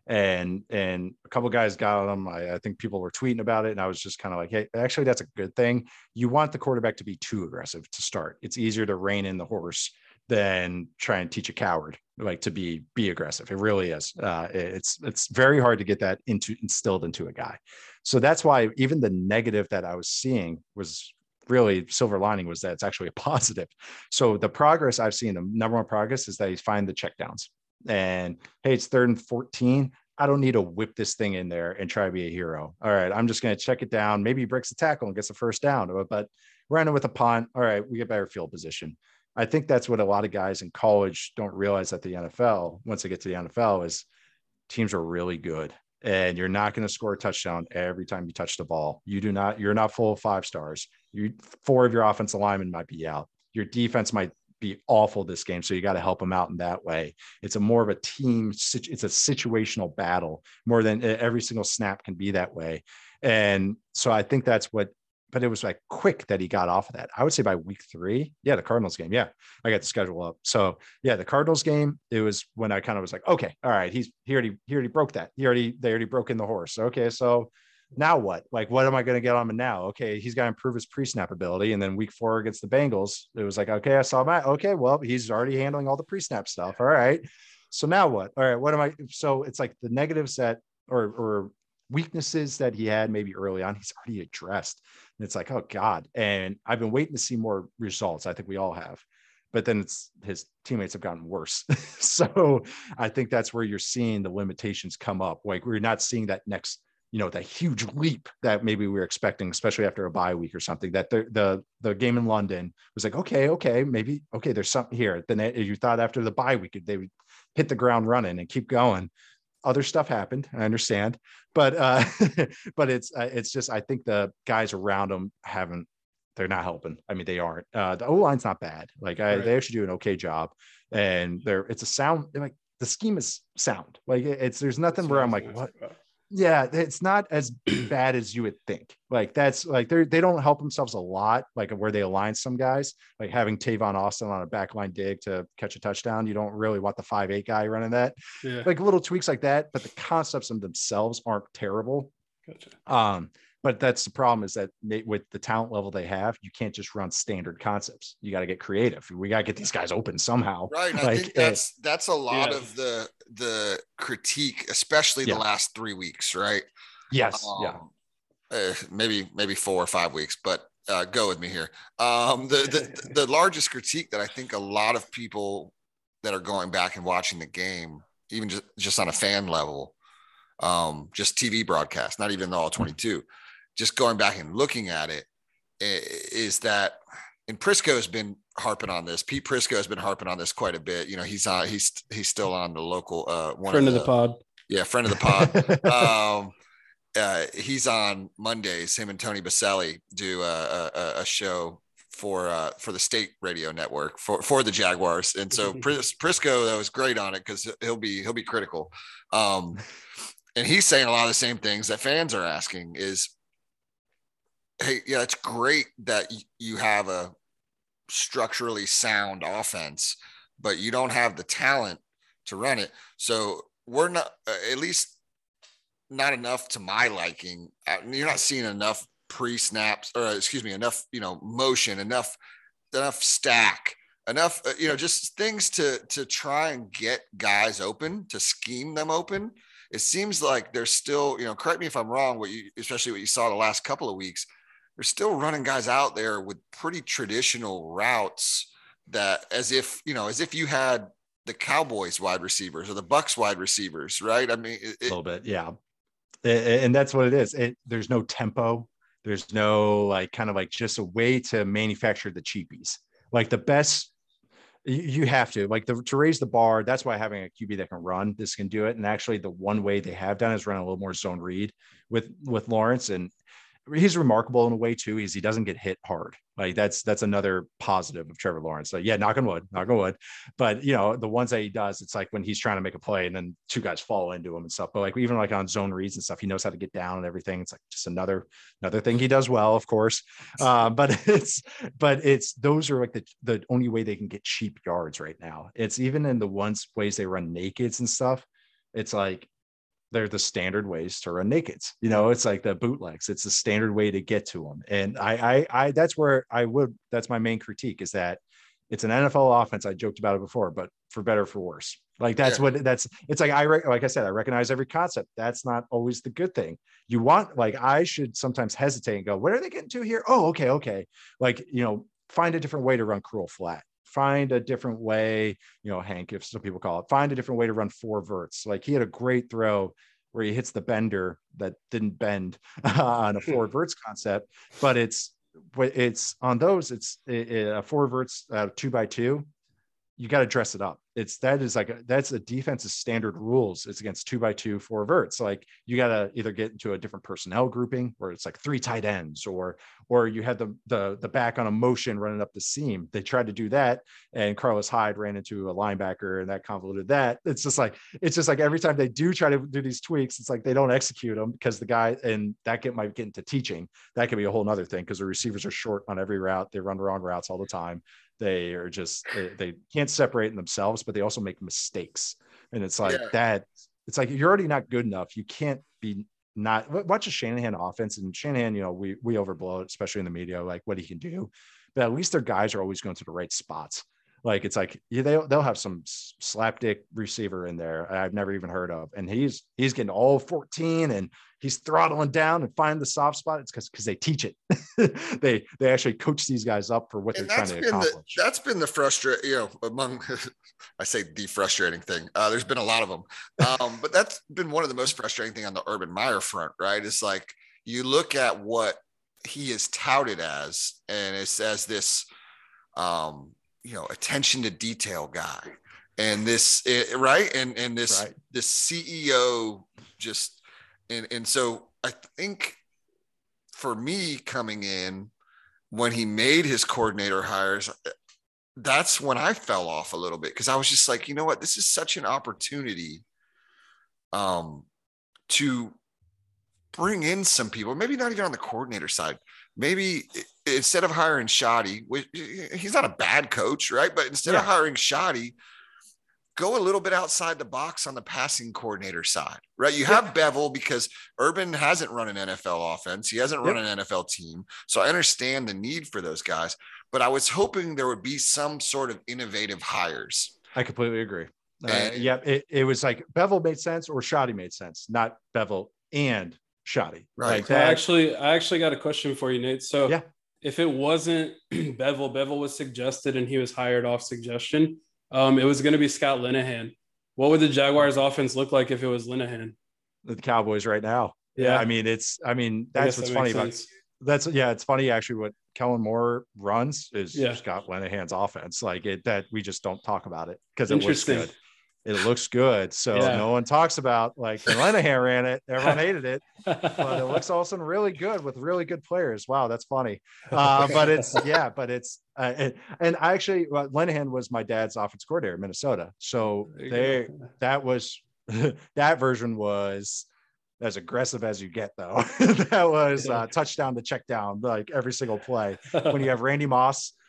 And and a couple of guys got on him. I, I think people were tweeting about it, and I was just kind of like, hey, actually, that's a good thing. You want the quarterback to be too aggressive to start. It's easier to rein in the horse than try and teach a coward like to be be aggressive. It really is. Uh, it's it's very hard to get that into instilled into a guy. So that's why even the negative that I was seeing was really silver lining was that it's actually a positive. So the progress I've seen, the number one progress is that he's finding the checkdowns. And hey, it's third and fourteen. I don't need to whip this thing in there and try to be a hero. All right, I'm just going to check it down. Maybe he breaks the tackle and gets the first down, but running with a punt. All right, we get better field position. I think that's what a lot of guys in college don't realize at the N F L. Once they get to the N F L, is teams are really good, and you're not going to score a touchdown every time you touch the ball. You do not. You're not full of five stars. You four of your offensive linemen might be out. Your defense might be awful this game, so you got to help them out in that way. It's a more of a team. It's a situational battle more than every single snap can be that way. And so I think that's what. But it was like quick that he got off of that. I would say by week three, yeah, the Cardinals game, yeah, I got the schedule up. So yeah, the Cardinals game, it was when I kind of was like, okay, all right, he's he already he already broke that. He already they already broke in the horse. Okay, so now what? Like, what am I going to get on him now? Okay, he's got to improve his pre-snap ability. And then week four against the Bengals, it was like, okay, I saw my okay, well, he's already handling all the pre-snap stuff. All right, so now what? All right, what am I? So it's like the negatives that or or weaknesses that he had maybe early on, he's already addressed. And it's like, oh God. And I've been waiting to see more results. I think we all have, but then it's his teammates have gotten worse. So I think that's where you're seeing the limitations come up. Like we're not seeing that next, you know, that huge leap that maybe we were expecting, especially after a bye week or something. That the the the game in London was like, okay, okay, maybe, okay, there's something here. Then you thought after the bye week, they would hit the ground running and keep going. Other stuff happened. I understand, but, uh, but it's, uh, it's just, I think the guys around them haven't, they're not helping. I mean, they aren't, uh, the O-line's not bad. Like I, Right. they actually do an okay job, and they're, it's a sound, like the scheme is sound. Like it's, there's nothing That's where I'm what I like, was what? gonna say. Yeah, it's not as bad as you would think. Like that's like they're they don't help themselves a lot, like where they align some guys, like having Tavon Austin on a backline dig to catch a touchdown. You don't really want the five eight guy running that. Yeah, Like little tweaks like that, but the concepts of themselves aren't terrible. gotcha. Um, but that's the problem is that they, with the talent level they have, you can't just run standard concepts. You got to get creative. We got to get these guys open somehow. Right. And I Like, think that's that's a lot Yeah. of the the critique, especially Yeah. the last three weeks, right? Yes. yeah. Um, uh, maybe maybe four or five weeks, but uh, go with me here. Um, the, the the largest critique that I think a lot of people that are going back and watching the game, even just, just on a fan level, um, just T V broadcast, not even the all twenty-two, just going back and looking at it, i- is that, and Prisco's been harping on this. Pete Prisco has been harping on this quite a bit. You know, he's on, he's he's still on the local uh, one Friend of of the pod. yeah, friend of the pod. um, uh, he's on Mondays. Him and Tony Baselli do a, a, a show for uh, for the state radio network for, for the Jaguars, and so Pris, Prisco that was great on it because he'll be he'll be critical, um, and he's saying a lot of the same things that fans are asking. Is hey, yeah, it's great that y- you have a structurally sound offense, but you don't have the talent to run it. So we're not, uh, at least not enough to my liking. You're not seeing enough pre-snaps, or excuse me, enough, you know, motion, enough, enough stack, enough, uh, you know, just things to to try and get guys open, to scheme them open. It seems like there's still, you know, correct me if I'm wrong, what you, especially what you saw the last couple of weeks, they're still running guys out there with pretty traditional routes that, as if, you know, as if you had the Cowboys wide receivers or the Bucks wide receivers, right? I mean, it, a little bit, yeah. And that's what it is. It, there's no tempo. There's no like kind of like just a way to manufacture the cheapies. Like the best, you have to like the, to raise the bar. That's why having a Q B that can run, this can do it. And actually the one way they have done is run a little more zone read with, with Lawrence. And he's remarkable in a way too, is he doesn't get hit hard. Like that's, that's another positive of Trevor Lawrence. So yeah, knock on wood, knock on wood. But you know, the ones that he does, it's like when he's trying to make a play and then two guys fall into him and stuff. But like, even like on zone reads and stuff, he knows how to get down and everything. It's like just another, another thing he does well, of course. Uh, but it's, but it's, those are like the, the only way they can get cheap yards right now. It's even in the ones ways they run nakeds and stuff. It's like, they're the standard ways to run nakeds. You know, it's like the bootlegs. It's the standard way to get to them. And I, I, I, that's where I would, that's my main critique, is that it's an N F L offense. I joked about it before, but for better or for worse. Like that's yeah. what that's, it's like, I, like I said, I recognize every concept. That's not always the good thing. You want, like, I should sometimes hesitate and go, what are they getting to here? Oh, okay. Okay. Like, you know, find a different way to run curl flat. Find a different way, you know, Hank, if some people call it, find a different way to run four verts. Like he had a great throw where he hits the bender that didn't bend uh, on a four verts concept, but it's, it's on those, it's a four verts uh, two by two. You got to dress it up. It's, that is like, a, that's a defense's standard rules. It's against two by two, four verts. Like you got to either get into a different personnel grouping where it's like three tight ends, or, or you had the, the, the back on a motion running up the seam. They tried to do that. And Carlos Hyde ran into a linebacker and that convoluted that. It's just like, it's just like every time they do try to do these tweaks, it's like, they don't execute them because the guy, and that get, might get into teaching. That could be a whole nother thing, because the receivers are short on every route. They run wrong routes all the time. They are just, they, they can't separate in themselves, but they also make mistakes. And it's like yeah. that, it's like, you're already not good enough. You can't be not, watch a Shanahan offense, and Shanahan, you know, we, we overblow it, especially in the media, like what he can do, but at least their guys are always going to the right spots. Like, it's like, yeah, they'll, they'll have some slapdick receiver in there I've never even heard of. And he's, he's getting all fourteen and he's throttling down and find the soft spot. It's because, because they teach it. they, they actually coach these guys up for what and they're trying to accomplish. The, that's been the frustrating, you know, among, I say the frustrating thing. Uh, there's been a lot of them. Um, but that's been one of the most frustrating thing on the Urban Meyer front, right? It's like, you look at what he is touted as, and it's as this, um, you know, attention to detail guy, and this, it, right. And, and this, right. this C E O just, and, and so I think for me coming in, when he made his coordinator hires, that's when I fell off a little bit. Cause I was just like, you know what, this is such an opportunity um, to bring in some people, maybe not even on the coordinator side. Maybe instead of hiring Shoddy, he's not a bad coach, right? But instead yeah. of hiring Shoddy, go a little bit outside the box on the passing coordinator side, right? You have yeah. Bevel, because Urban hasn't run an N F L offense. He hasn't run yep. an N F L team. So I understand the need for those guys, but I was hoping there would be some sort of innovative hires. I completely agree. And, uh, yeah, it, it was like Bevel made sense or Shoddy made sense, not Bevel and Shoddy. Right. Like that. I actually, I actually got a question for you, Nate. So yeah. if it wasn't Bevel, Bevel was suggested and he was hired off suggestion. Um, it was going to be Scott Linehan. What would the Jaguars offense look like if it was Linehan? The Cowboys right now. Yeah. yeah I mean, it's, I mean, that's what's that funny about that's, yeah, it's funny actually what Kellen Moore runs is yeah. Scott Linehan's offense. Like it, that we just don't talk about it because it looks good. It looks good. So yeah. no one talks about like when Linehan ran it, everyone hated it, but it looks also really good with really good players. Wow. That's funny. Uh, but it's, yeah, but it's, uh, and, and I actually, well, Linehan was my dad's offense coordinator in Minnesota. So they, go. that was, that version was as aggressive as you get though. That was uh, touchdown to check down, like every single play. When you have Randy Moss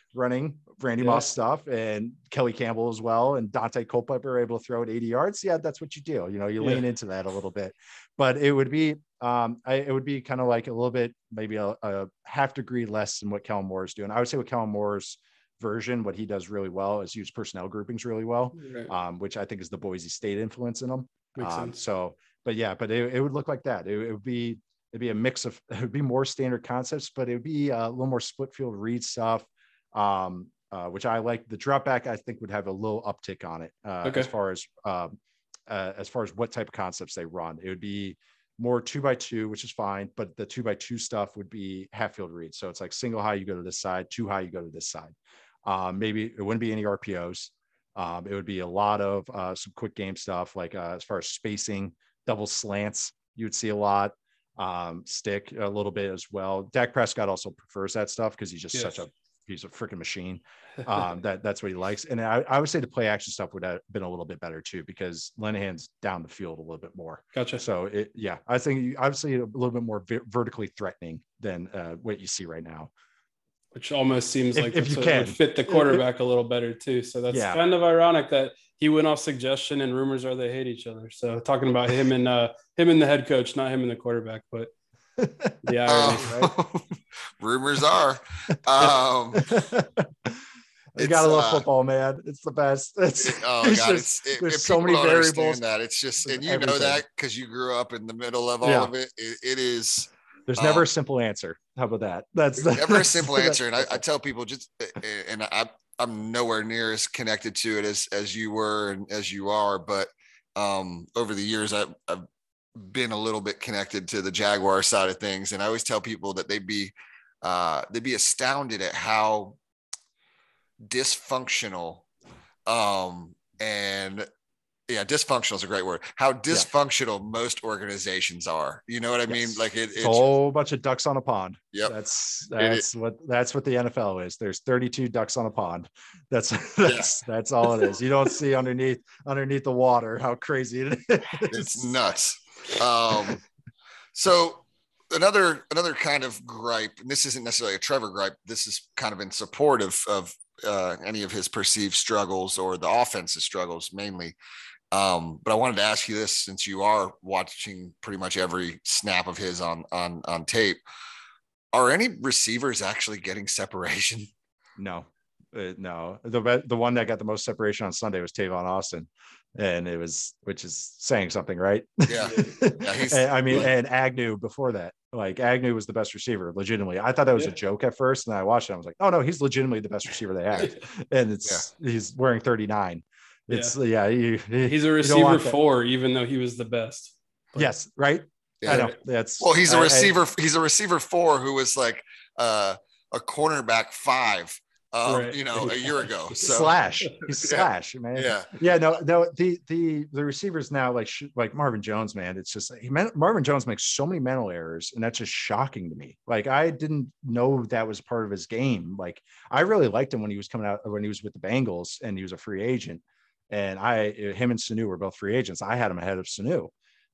running Randy Yeah. Moss stuff, and Kelly Campbell as well, and Dante Culpepper able to throw it eighty yards. Yeah, that's what you do. You know, you Yeah. lean into that a little bit, but it would be, um, I, it would be kind of like a little bit, maybe a, a half degree less than what Kellen Moore is doing. I would say what Kellen Moore's version, what he does really well is use personnel groupings really well, Right. um, which I think is the Boise State influence in them. Makes Um, sense. so, but yeah, but it, it would look like that. It, it would be, it'd be a mix of, it would be more standard concepts, but it would be a little more split field read stuff, um, uh, which I like. The drop back, I think, would have a little uptick on it uh, Okay. as far as, um, uh, as far as what type of concepts they run. It would be more two by two, which is fine, but the two by two stuff would be half field reads. So it's like single high, you go to this side, two high, you go to this side. Um, maybe it wouldn't be any R P Os. Um, it would be a lot of uh, some quick game stuff, like uh, as far as spacing, double slants, you would see a lot. Um, stick a little bit as well. Dak Prescott also prefers that stuff because he's just Yes. such a he's a freaking machine. Um, that that's what he likes. And I, I would say the play action stuff would have been a little bit better too, because Linehan's down the field a little bit more. Gotcha. So it, yeah, I think you- obviously a little bit more vi- vertically threatening than uh, what you see right now. Which almost seems If- like if that's you what can. would fit the quarterback a little better too. So that's Yeah. kind of ironic that he went off suggestion, and rumors are they hate each other. So talking about him and uh, him and the head coach, not him and the quarterback, but the irony, right? Uh, rumors are. Um, You It's, gotta love uh, football, man. It's the best. It's, It- oh it's god, just- it's, it, there's if so people many don't understand variables. that it's just, There's and you know everything. that because you grew up in the middle of all Yeah. of it. It, it is There's never um, a simple answer. How about that? That's never a that's- simple that's- answer. And I, I tell people just, and I, I'm nowhere near as connected to it as as you were and as you are, but um, over the years, I've, I've been a little bit connected to the Jaguar side of things, and I always tell people that they'd be uh, they'd be astounded at how dysfunctional um and yeah dysfunctional is a great word, how dysfunctional most organizations are, you know what I mean? Yes. Like it, It's it's a whole bunch of ducks on a pond. Yep. That's It that's what that's what the N F L is. There's thirty-two ducks on a pond. That's that's that's all it is. You don't see underneath underneath the water how crazy it is. it's nuts. Um so another another kind of gripe, and this isn't necessarily a Trevor gripe, this is kind of in support of of uh any of his perceived struggles or the offensive struggles mainly. Um, but I wanted to ask you this, since you are watching pretty much every snap of his on on on tape, are any receivers actually getting separation? No, uh, no. The be- the one that got the most separation on Sunday was Tavon Austin, and it was, which is saying something, right? Yeah. Yeah, he's- And, I mean, and Agnew before that, like Agnew was the best receiver, legitimately. I thought that was Yeah. a joke at first, and then I watched it. I was like, oh no, he's legitimately the best receiver they have, and it's he's wearing thirty-nine. It's yeah, you, He's a you don't receiver want that. four, even though he was the best. Yes, right. Yeah. I know that's Well, he's a I- I- receiver. he's a receiver four who was like uh, a cornerback five, um, Right. you know, a year ago. So slash. He's Yeah. slash, man. yeah, Yeah, no, no. The the the receivers now, like sh- like Marvin Jones, man. It's just he meant, Marvin Jones makes so many mental errors, and that's just shocking to me. Like I didn't know that was part of his game. Like I really liked him when he was coming out, when he was with the Bengals and he was a free agent. And I, him and Sanu were both free agents. I had him ahead of Sanu.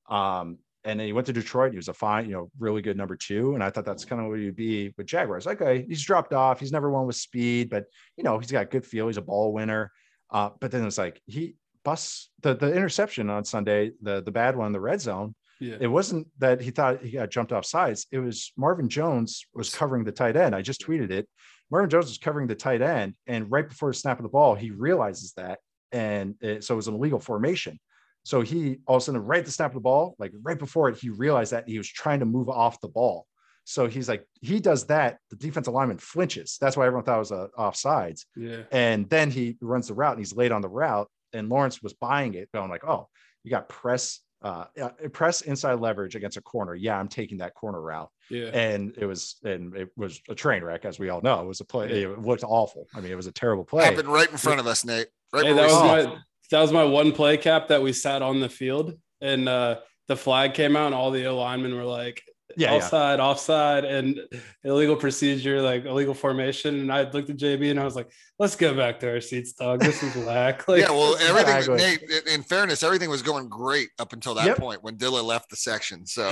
Um, and then he went to Detroit. He was a fine, you know, really good number two. And I thought that's kind of what he'd be with Jaguars. Like, okay, he's dropped off. He's never won with speed, but you know, he's got good feel. He's a ball winner. Uh, but then it's like he busts the the interception on Sunday, the the bad one in the red zone. Yeah. It wasn't that he thought he got jumped off sides. It was Marvin Jones was covering the tight end. I just tweeted it. Marvin Jones was covering the tight end, and right before the snap of the ball, he realizes that, and it, so it was an illegal formation. So he all of a sudden, right at the snap of the ball, like right before it, he realized that he was trying to move off the ball. So he's like, he does that. The defensive lineman flinches. That's why everyone thought it was a offsides. Yeah. And then he runs the route, and he's late on the route. And Lawrence was buying it, going like, "Oh, you got press, uh, press inside leverage against a corner. Yeah, I'm taking that corner route." Yeah. And it was, and it was a train wreck, as we all know. It was a play. It looked awful. I mean, it was a terrible play. happened right in front of us, Nate. Right Hey, where that we was saw. my that was my one play, Cap, that we sat on the field, and uh, the flag came out, and all the O linemen were like, Yeah, yeah. offside, offside, and illegal procedure, like illegal formation. And I looked at J B and I was like, let's go back to our seats, dog. This is whack. Like, yeah, well, everything, Exactly. Nate, in fairness, everything was going great up until that Yep. point when Dilla left the section. So, um,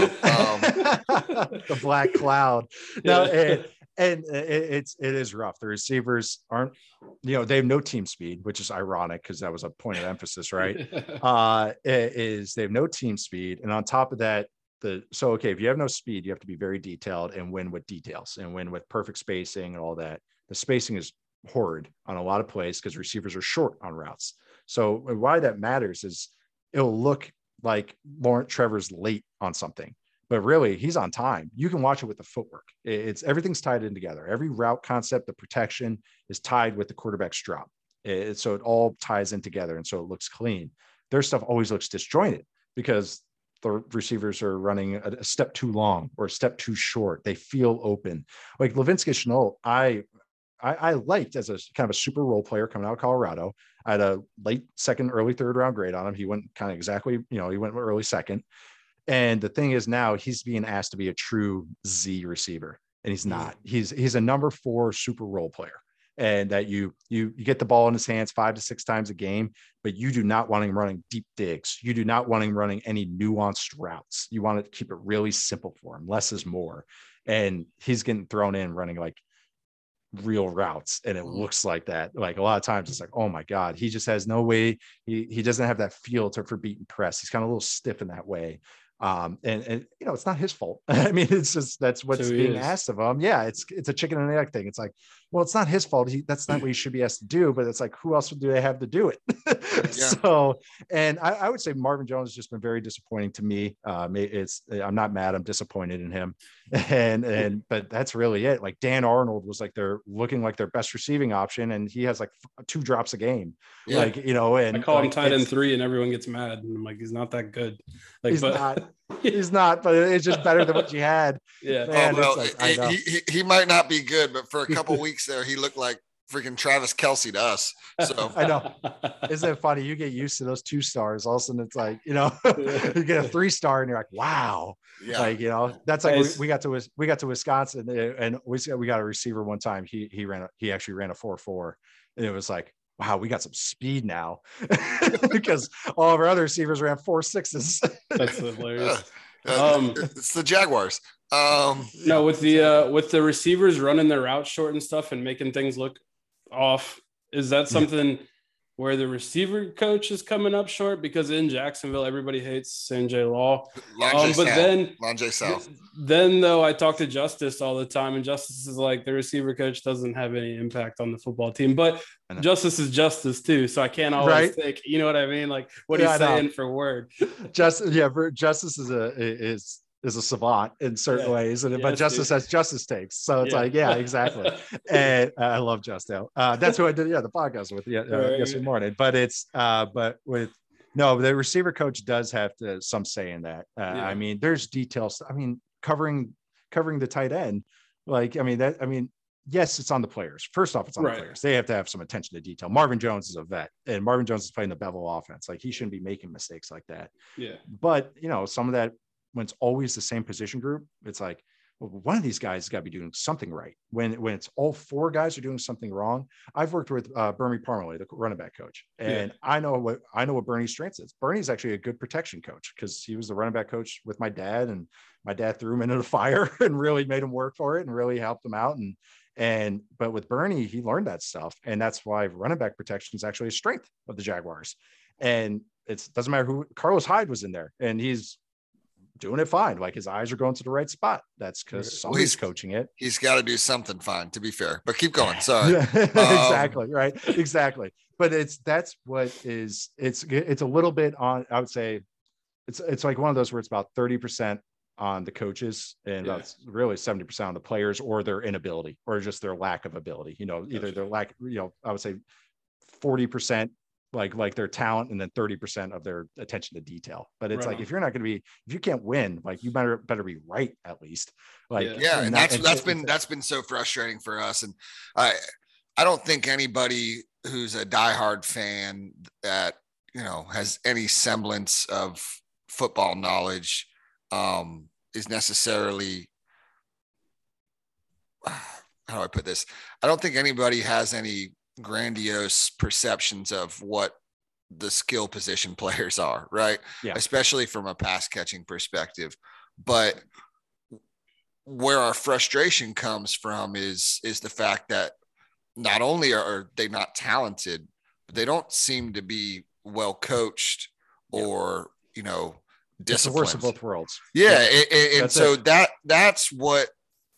the black cloud. No, Yeah. it, and it, it's it is rough. The receivers aren't, you know, they have no team speed, which is ironic because that was a point of emphasis, right? Uh, it is they have no team speed, and on top of that, the so okay, if you have no speed, you have to be very detailed and win with details and win with perfect spacing and all that. The spacing is horrid on a lot of plays because receivers are short on routes. So why that matters is it'll look like Lawrence Trevor's late on something, but really he's on time. You can watch it with the footwork. It's everything's tied in together. Every route concept, the protection is tied with the quarterback's drop. It, so it all ties in together. And so it looks clean. Their stuff always looks disjointed because the receivers are running a, a step too long or a step too short. They feel open. Like Laviska Shenault, I, I, I liked as a kind of a super role player coming out of Colorado. I had a late second, early third round grade on him. He went kind of exactly, you know, he went early second. And the thing is now he's being asked to be a true Z receiver, and he's not. He's he's a number four super role player, and that you you you get the ball in his hands five to six times a game, but you do not want him running deep digs. You do not want him running any nuanced routes. You want to keep it really simple for him. Less is more, and he's getting thrown in running like real routes, and it looks like that. Like a lot of times it's like, oh my God, he just has no way. He he doesn't have that feel to for beat and press. He's kind of a little stiff in that way. Um, and, and, you know, it's not his fault. I mean, it's just, that's what's So he being is. asked of him. Yeah. It's, it's a chicken and egg thing. It's like, well, it's not his fault. He, that's not what he should be asked to do, but it's like, who else do they have to do it? Yeah. So, and I, I would say Marvin Jones has just been very disappointing to me. Um, it- it's, I'm not mad. I'm disappointed in him. And, and, but that's really it. Like Dan Arnold was like, they're looking like their best receiving option. And he has like f- two drops a game. Yeah. Like, you know, and I call him like, tight end it's- three, and everyone gets mad. And I'm like, he's not that good. Like, He's but not. He's not, but it's just better than what you had. yeah, Man, oh, well, it's like, I know. he, he, he might not be good, but for a couple weeks there, he looked like freaking Travis Kelce to us. So I know. Isn't it funny? You get used to those two stars. All of a sudden it's like, you know, you get a three star and you're like, wow. yeah, Like, you know, that's like, we, Guys. we got to, Wis- we got to Wisconsin uh, and we, we got a receiver one time. He, he ran, a, he actually ran a four, four. And it was like, wow, we got some speed now because all of our other receivers ran four sixes. That's hilarious. Uh, Um, it's the Jaguars. Um, No, with the uh, with the receivers running their route short and stuff and making things look off, is that something where the receiver coach is coming up short? Because in Jacksonville, everybody hates Sanjay Law. Lonje Um, but Sal. then, Lonje Sal. then though, I talk to Justice all the time, and Justice is like, the receiver coach doesn't have any impact on the football team. But I know. Justice is Justice too, so I can't always Right. think. You know what I mean? Like what Yeah, he's I know. saying for word. Just yeah, ver- Justice is a is is a savant in certain Yeah. ways, and Yes, but Justice dude. has justice takes. So it's Yeah. like, yeah, exactly. And uh, I love Justo. Uh, that's who I did. Yeah, the podcast with yeah, uh, Right. yesterday morning. But it's uh, but with no, the receiver coach does have to some say in that. Uh, Yeah. I mean, there's details. I mean, covering covering the tight end, like I mean that. I mean. Yes, it's on the players. First off, it's on Right. the players. They have to have some attention to detail. Marvin Jones is a vet, and Marvin Jones is playing the bevel offense. Like he shouldn't be making mistakes like that. Yeah. But you know, some of that when it's always the same position group, it's like, well, one of these guys has got to be doing something right. When when it's all four guys are doing something wrong, I've worked with uh, Bernie Parmalee, the running back coach, and I know what I know what Bernie's strengths is. Bernie's actually a good protection coach because he was the running back coach with my dad, and my dad threw him into the fire and really made him work for it and really helped him out. And and but with Bernie, he learned that stuff, and that's why running back protection is actually a strength of the Jaguars. And it doesn't matter who Carlos Hyde was in there, and he's doing it fine. Like his eyes are going to the right spot. That's because Well, somebody's he's- coaching it. He's got to do something fine, to be fair. But keep going. Sorry. Yeah, exactly. Right. Exactly. But it's that's what is it's it's a little bit on. I would say it's it's like one of those where it's about thirty percent on the coaches and Yeah. about really seventy percent on the players or their inability or just their lack of ability. You know, either Gotcha. their lack. You know, I would say forty percent like like their talent and then thirty percent of their attention to detail. But it's Right like on. if you're not going to be if you can't win, like you better better be right at least. Like Yeah. Yeah, and not- that's that's it- been it's- that's been so frustrating for us. And I I don't think anybody who's a diehard fan that you know has any semblance of football knowledge um, is necessarily, how do I put this? I don't think anybody has any grandiose perceptions of what the skill position players are, right? Yeah. Especially from a pass catching perspective. But where our frustration comes from is, is the fact that not only are they not talented, but they don't seem to be well coached or, you know, disciplined. It's the worst of both worlds. Yeah. yeah. And, and, and so it. that, that's what,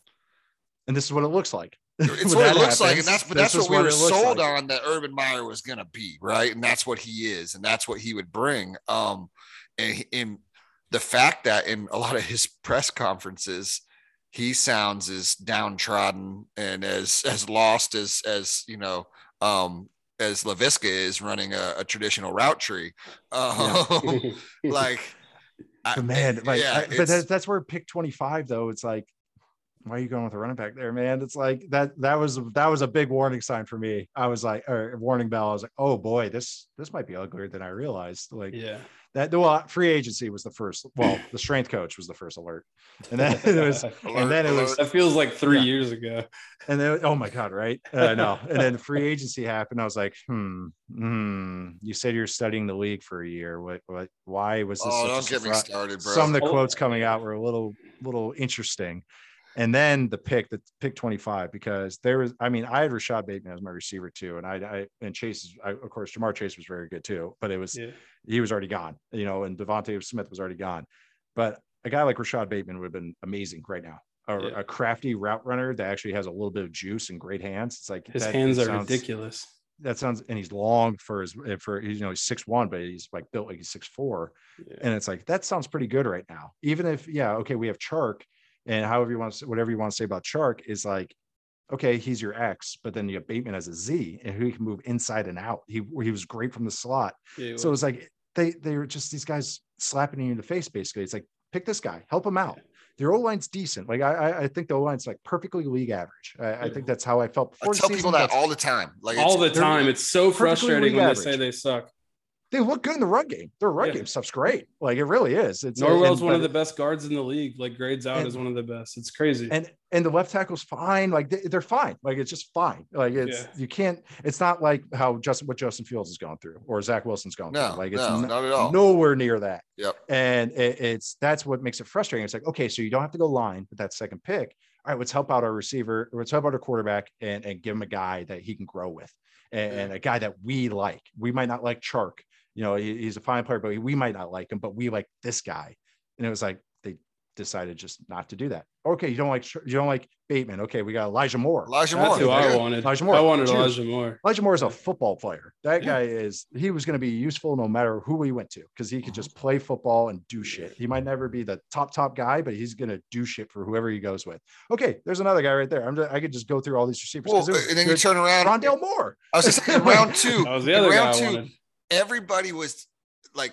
and this is what it looks like. It's what it looks happens, like. And that's, but that's what we were sold like. on that Urban Meyer was going to be. Right. And that's what he is. And that's what he would bring. Um, and in the fact that in a lot of his press conferences, he sounds as downtrodden and as, as lost as, as, you know, um, as LaVisca is running a, a traditional route tree. Um, yeah. like, but man, like, yeah, I, but that's, that's where pick twenty-five though. It's like, why are you going with a running back there, man? It's like that, that was, that was a big warning sign for me. I was like, or warning bell. I was like, oh boy, this, this might be uglier than I realized. Like, yeah, that, well, free agency was the first, well, the strength coach was the first alert. And then it was, and then it was, that feels like three yeah. years ago. And then, oh my God. Right. Uh, no. And then free agency happened. I was like, Hmm, hmm. You said you're studying the league for a year. What, what, why was this? Oh, don't get me started, bro. Some of the quotes coming out were a little, little interesting. And then the pick, the pick twenty-five, because there was, I mean, I had Rashad Bateman as my receiver too. And I, I and Chase, I, of course, Jamar Chase was very good too, but it was, yeah. he was already gone, you know, and Devontae Smith was already gone. But a guy like Rashad Bateman would have been amazing right now. A, yeah. a crafty route runner that actually has a little bit of juice and great hands. It's like his that, hands are sounds, ridiculous. That sounds, and he's long for his, for, you know, he's six one, but he's like built like he's six four. Yeah. And it's like, that sounds pretty good right now. Even if, yeah, okay, we have Chark. And however you want to, whatever you want to say about Chark is like, okay, he's your X, but then you have Bateman as a Z, and he can move inside and out. He he was great from the slot. Yeah, so it was like they they were just these guys slapping you in the face. Basically, it's like, pick this guy, help him out. Their O line's decent. Like I I think the O line's like perfectly league average. I, I think that's how I felt before. I tell people that all the time. Like all the time. It's so frustrating when average. They say they suck. They look good in the run game. Their run yeah. game stuff's great. Like it really is. It's Norwell's and, one of the best guards in the league. Like grades out and, as one of the best. It's crazy. And and the left tackle's fine. Like they, they're fine. Like it's just fine. Like it's yeah. you can't. It's not like how Justin what Justin Fields has gone through or Zach Wilson's gone no, through. Like it's no, n- not at all. Nowhere near that. Yep. And it, it's that's what makes it frustrating. It's like, okay, so you don't have to go line with that second pick. All right, let's help out our receiver. Let's help out our quarterback and and give him a guy that he can grow with, and, yeah. and a guy that we like. We might not like Chark. You know, he, he's a fine player, but we might not like him, but we like this guy. And it was like, they decided just not to do that. Okay. You don't like, you don't like Bateman. Okay. We got Elijah Moore. Elijah That's Moore. who I wanted. Elijah Moore. I wanted Elijah Moore. Elijah Moore is a football player. That guy is, he was going to be useful no matter who we went to, because he could just play football and do shit. He might never be the top, top guy, but he's going to do shit for whoever he goes with. Okay. There's another guy right there. I'm just, I could just go through all these receivers. Well, and then you turn around. Rondale Moore. I was just saying round two. That was the other round guy I two, wanted. Everybody was like,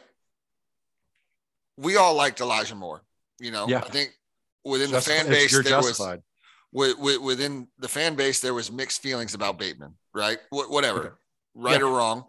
we all liked Elijah Moore, you know. Yeah. I think within Just, the fan base, you're there justified. was with, with, within the fan base, there was mixed feelings about Bateman, right? Wh- whatever, okay. right yeah. or wrong.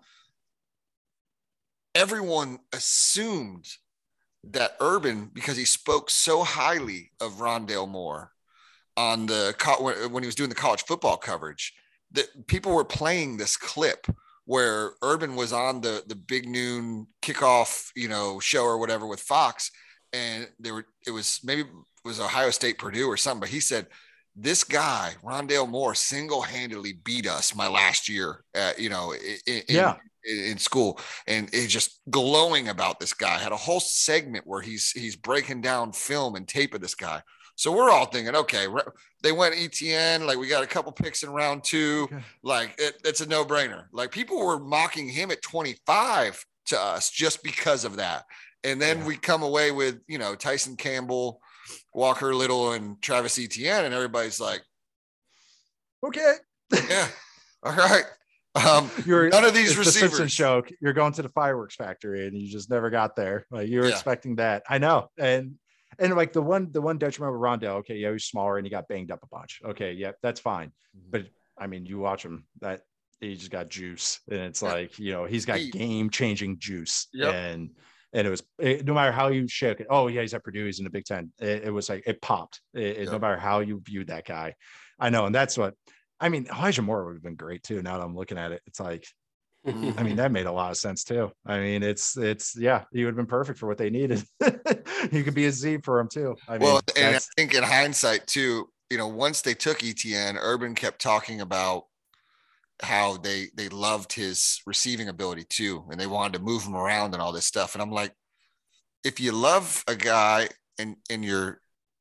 Everyone assumed that Urban, because he spoke so highly of Rondale Moore on the when he was doing the college football coverage, that people were playing this clip where Urban was on the, the big noon kickoff, you know, show or whatever with Fox. And there were, it was maybe it was Ohio State, Purdue or something, but he said, this guy, Rondale Moore, single-handedly beat us my last year at, you know, in, yeah. in, in school. And it's just glowing about this guy. Had a whole segment where he's, he's breaking down film and tape of this guy. So we're all thinking, okay, they went E T N, like we got a couple picks in round two. Okay. Like it, it's a no brainer. Like people were mocking him at twenty-five to us just because of that. And then yeah. we come away with, you know, Tyson Campbell, Walker Little, and Travis Etienne, and everybody's like, okay. Yeah. All right. Um, You're, none of these it's receivers. The Simpsons joke. You're going to the fireworks factory and you just never got there. Like you were yeah. expecting that. I know. And And like the one, the one detriment with Rondale, okay, yeah, he's smaller and he got banged up a bunch. Okay, yeah, that's fine. But I mean, you watch him, that he just got juice, and it's like, you know, he's got game changing juice, yep. and And it was it, no matter how you shook it. Oh yeah, he's at Purdue. He's in the Big Ten. It, it was like it popped. It, it, Yep. No matter how you viewed that guy, I know, and that's what I mean. Elijah Moore would have been great too. Now that I'm looking at it, it's like, I mean, that made a lot of sense too. I mean, it's it's yeah, he would have been perfect for what they needed. He could be a Z for him too. I mean, Well, and I that's- think in hindsight too, you know, once they took E T N, Urban kept talking about how they they loved his receiving ability too, and they wanted to move him around and all this stuff. And I'm like, if you love a guy and in your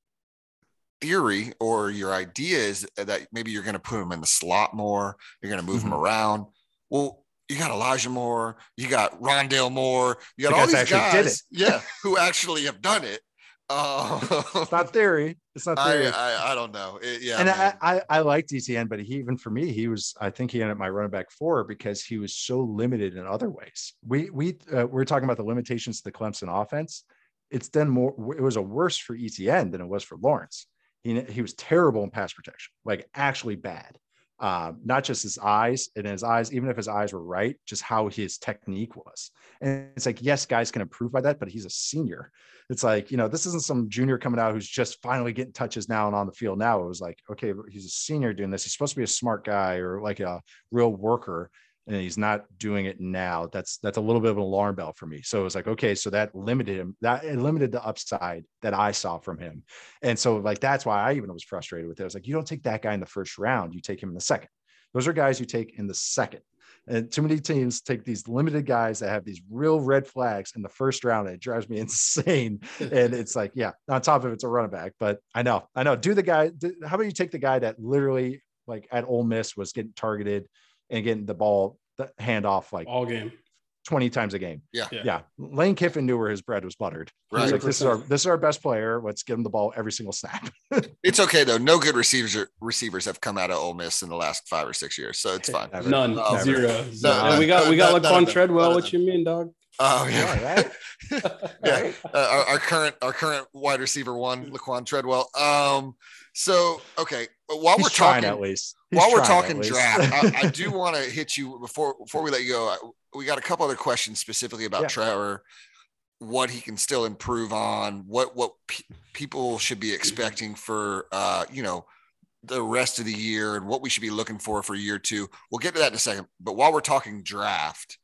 theory or your idea is that maybe you're going to put him in the slot more, you're going to move Mhm. him around. Well, you got Elijah Moore, you got Rondale Moore, you got The all guys these that actually did guys, yeah, who actually have done it. Uh, it's not theory. It's not theory. I, I I don't know. It, yeah, and I, man. I I liked E T N, but he even for me, he was I think he ended up my running back four because he was so limited in other ways. We we uh, we're talking about the limitations of the Clemson offense. It's then more. It was a worse for E T N than it was for Lawrence. He he was terrible in pass protection, like actually bad. Um, not just his eyes and his eyes, even if his eyes were right, just how his technique was. And it's like, yes, guys can improve by that, but he's a senior. It's like, you know, this isn't some junior coming out who's just finally getting touches now and on the field now. It was like, okay, he's a senior doing this. He's supposed to be a smart guy or like a real worker, and he's not doing it now. That's that's a little bit of an alarm bell for me. So it was like, okay, so that limited him. That it limited the upside that I saw from him. And so like that's why I even was frustrated with it. I was like, you don't take that guy in the first round, you take him in the second. Those are guys you take in the second. And too many teams take these limited guys that have these real red flags in the first round. And it drives me insane. And it's like, yeah, on top of it, it's a running back. But I know, I know. Do the guy, do, how about you take the guy that literally, like at Ole Miss, was getting targeted and getting the ball, the handoff like All game. twenty times a game. Yeah. Yeah. Yeah. Lane Kiffin knew where his bread was buttered. He was Right. like, this is our this is our best player. Let's give him the ball every single snap. It's okay though. No good receivers are, receivers have come out of Ole Miss in the last five or six years, so it's fine. Never. None. Oh, Zero. Zero. No, and we got we got none- none Laquan of them. Treadwell. None of What you mean, dog? Oh yeah, Yeah, right. yeah. Uh, our, our current our current wide receiver one, Laquan Treadwell. Um. So okay, while He's we're trying talking, at least. He's while we're trying talking at least. draft, I, I do want to hit you before before we let you go. I, we got a couple other questions specifically about Yeah. Trevor, what he can still improve on, what what pe- people should be expecting for uh you know the rest of the year, and what we should be looking for for year two. We'll get to that in a second. But while we're talking draft,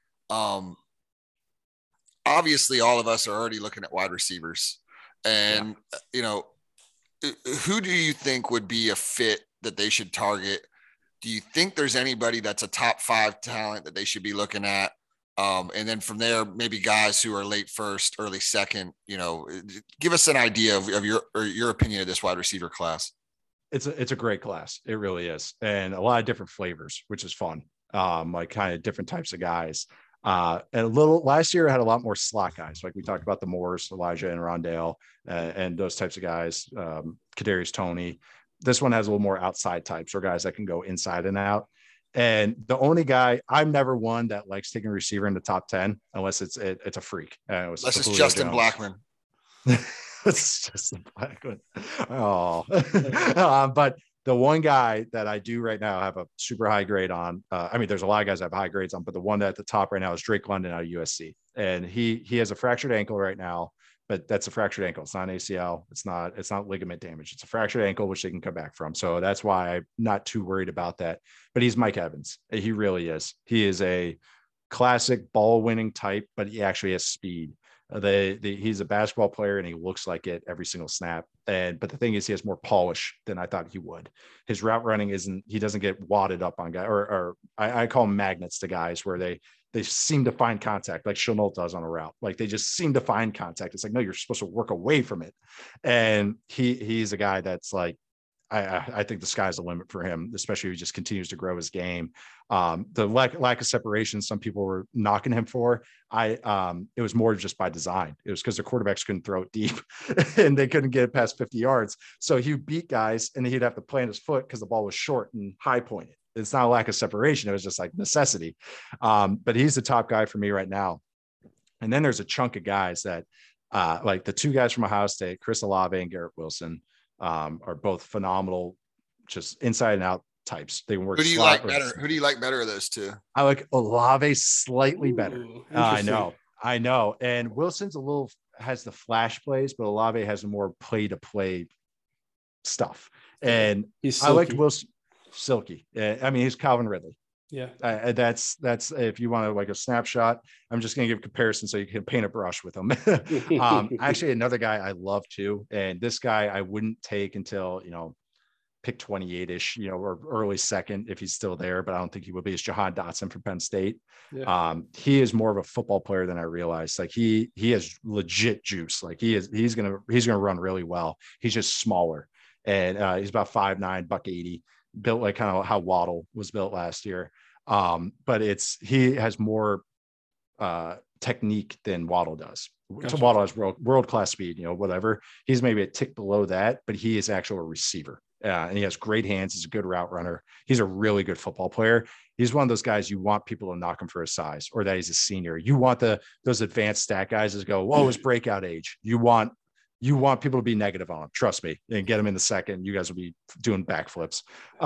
um, obviously all of us are already looking at wide receivers, and you know, who do you think would be a fit that they should target? Do you think there's anybody that's a top five talent that they should be looking at? Um, and then from there, maybe guys who are late first, early second, you know, give us an idea of, of your, or your opinion of this wide receiver class. It's a, it's a great class. It really is. And a lot of different flavors, which is fun. Um, like kind of different types of guys. Uh, and a little last year I had a lot more slot guys. Like we talked about the Moores, Elijah and Rondale, uh, and those types of guys, um, Kadarius Toney. This one has a little more outside types or guys that can go inside and out. And the only guy, I'm never one that likes taking a receiver in the top ten unless it's it, it's a freak. Uh, it was Unless it's Julio Justin Jones. Blackman. It's Justin Blackman. Oh, um, but the one guy that I do right now have a super high grade on. Uh, I mean, there's a lot of guys I have high grades on, but the one at the top right now is Drake London out of U S C, and he he has a fractured ankle right now. But that's a fractured ankle. It's not an A C L. It's not, it's not ligament damage. It's a fractured ankle, which they can come back from. So that's why I'm not too worried about that. But he's Mike Evans. He really is. He is a classic ball winning type, but he actually has speed. Uh, they, the, he's a basketball player and he looks like it every single snap. And, but the thing is, he has more polish than I thought he would. His route running isn't, he doesn't get wadded up on guys, or, or I, I call them magnets to guys where they, they seem to find contact like Chenault does on a route. Like they just seem to find contact. It's like, no, you're supposed to work away from it. And he, he's a guy that's like, I, I think the sky's the limit for him, especially if he just continues to grow his game. Um, the lack, lack of separation, some people were knocking him for. I, um, it was more just by design. It was because the quarterbacks couldn't throw it deep and they couldn't get it past fifty yards. So he beat guys and he'd have to plant his foot because the ball was short and high pointed. It's not a lack of separation. It was just like necessity. Um, but he's the top guy for me right now. And then there's a chunk of guys that uh, like the two guys from Ohio State, Chris Olave and Garrett Wilson, um, are both phenomenal, just inside and out types. They work. Who do you slot like or- better? Who do you like better of those two? I like Olave slightly better. Ooh, Uh, I interesting. know. I know. And Wilson's a little has the flash plays, but Olave has a more play to play stuff. And He's I liked silky. Wilson silky. Uh, I mean, he's Calvin Ridley. Yeah. Uh, that's that's if you want to like a snapshot. I'm just going to give a comparison so you can paint a brush with him. um, actually, another guy I love too, and this guy I wouldn't take until you know pick twenty-eight ish, you know, or early second if he's still there, but I don't think he will be. Is Jahan Dotson from Penn State. Yeah. Um, he is more of a football player than I realized. Like he he has legit juice. Like he is he's gonna he's gonna run really well. He's just smaller, and uh, he's about five nine, buck eighty, built like kind of how Waddle was built last year. Um, but it's he has more uh technique than Waddle does. Gotcha. Waddle has world world class speed, you know, whatever. He's maybe a tick below that, but he is actually a receiver. Uh, and he has great hands. He's a good route runner. He's a really good football player. He's one of those guys you want people to knock him for his size or that he's a senior. You want the those advanced stat guys to go, whoa, his breakout age. You want you want people to be negative on him. Trust me, and get him in the second. You guys will be doing backflips.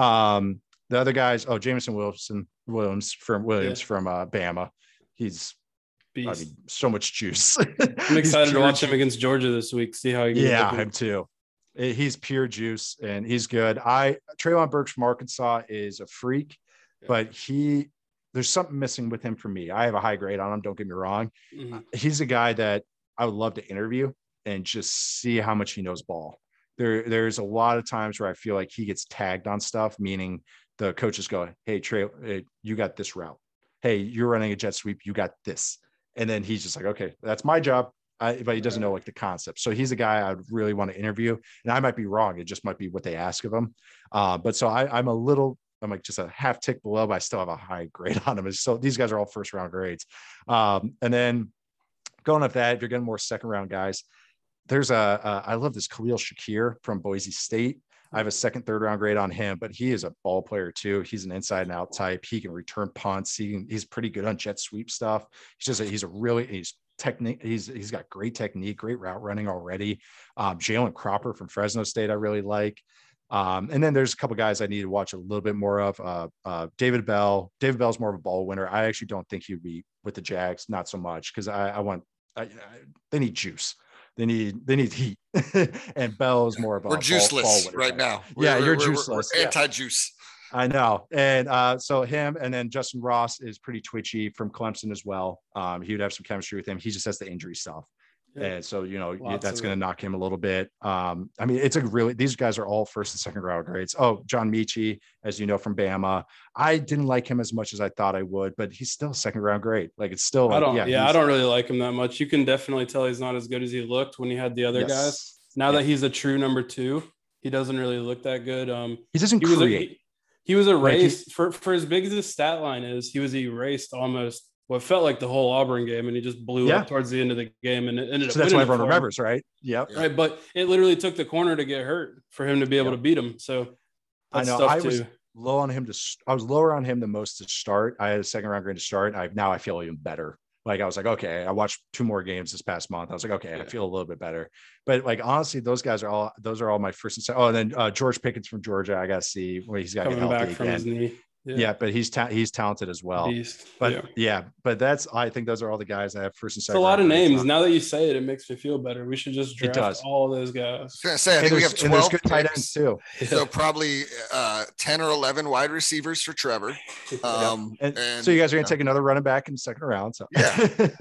Um, the other guys, oh, Jameson Wilson Williams from Williams Yeah. from uh, Bama. He's Beast. I mean, so much juice. I'm excited to watch him against Georgia this week. See how he can Yeah, get him too. He's pure juice and he's good. I Treylon Burks from Arkansas is a freak, but he there's something missing with him for me. I have a high grade on him. Don't get me wrong. Mhm. He's a guy that I would love to interview and just see how much he knows ball. There, there's a lot of times where I feel like he gets tagged on stuff, meaning the coaches go, "Hey Trey, you got this route. Hey, you're running a jet sweep. You got this." And then he's just like, "Okay, that's my job." I, but he doesn't know like the concept. So he's a guy I'd really want to interview, and I might be wrong. It just might be what they ask of him. Uh, but so I, I'm a little, I'm like just a half tick below, but I still have a high grade on him. So these guys are all first round grades. Um, and then going up that, if you're getting more second round guys, there's a, a I love this Khalil Shakir from Boise State. I have a second, third round grade on him, but he is a ball player too. He's an inside and out type. He can return punts. He can, he's pretty good on jet sweep stuff. He's just a, he's a really he's technique. He's he's got great technique, great route running already. Um, Jalen Cropper from Fresno State, I really like. Um, and then there's a couple guys I need to watch a little bit more of. Uh, uh, David Bell. David Bell's more of a ball winner. I actually don't think he'd be with the Jags, not so much because I, I want I, I, they need juice. They need they need heat, and Bell is more of a We're ball, juiceless ball right guy. now. Yeah, We're, you're we're, juiceless. We're, we're Yeah. anti-juice. I know, and uh, so him, and then Justin Ross is pretty twitchy from Clemson as well. Um, he would have some chemistry with him. He just has the injury stuff, Yeah. and so you know Lots that's of going to it. knock him a little bit. Um, I mean, it's a really these guys are all first and second round grades. Oh, John Michie, as you know from Bama, I didn't like him as much as I thought I would, but he's still a second round grade. Like it's still, I like, don't. yeah, Yeah, I he's- don't really like him that much. You can definitely tell he's not as good as he looked when he had the other Yes. guys. Now Yeah. that he's a true number two, he doesn't really look that good. Um, He doesn't he was a, create. he, he was Like, he- erased for for as big as his stat line is. He was erased almost what felt like the whole Auburn game, and he just blew Yeah. up towards the end of the game, and it ended up. so that's winning what it everyone for him. remembers, right? Yep. Right? But it literally took the corner to get hurt for him to be able Yep. to beat him. So I that's know. tough I was too. low on him to. I was lower on him the most to start. I had a second round grade to start. I now I feel even better. Like I was like, okay, I watched two more games this past month. I was like, okay, I Yeah. feel a little bit better. But like honestly, those guys are all those are all my first and second. Oh, and then uh, George Pickens from Georgia. I got to see where he's got to get Coming healthy back from again. his knee. Yeah. but he's ta- he's talented as well. Beast. But yeah. yeah. but that's I think those are all the guys I have first and It's second. a lot of round grades names. on. Now that you say it, it makes me feel better. We should just It draft does. all those guys. I was gonna say, I And think we there's, have and there's twelve good tight picks, ends too. so probably uh, ten or eleven wide receivers for Trevor. Um, And, and, so you guys are going know. to take another running back in the second round. So Yeah.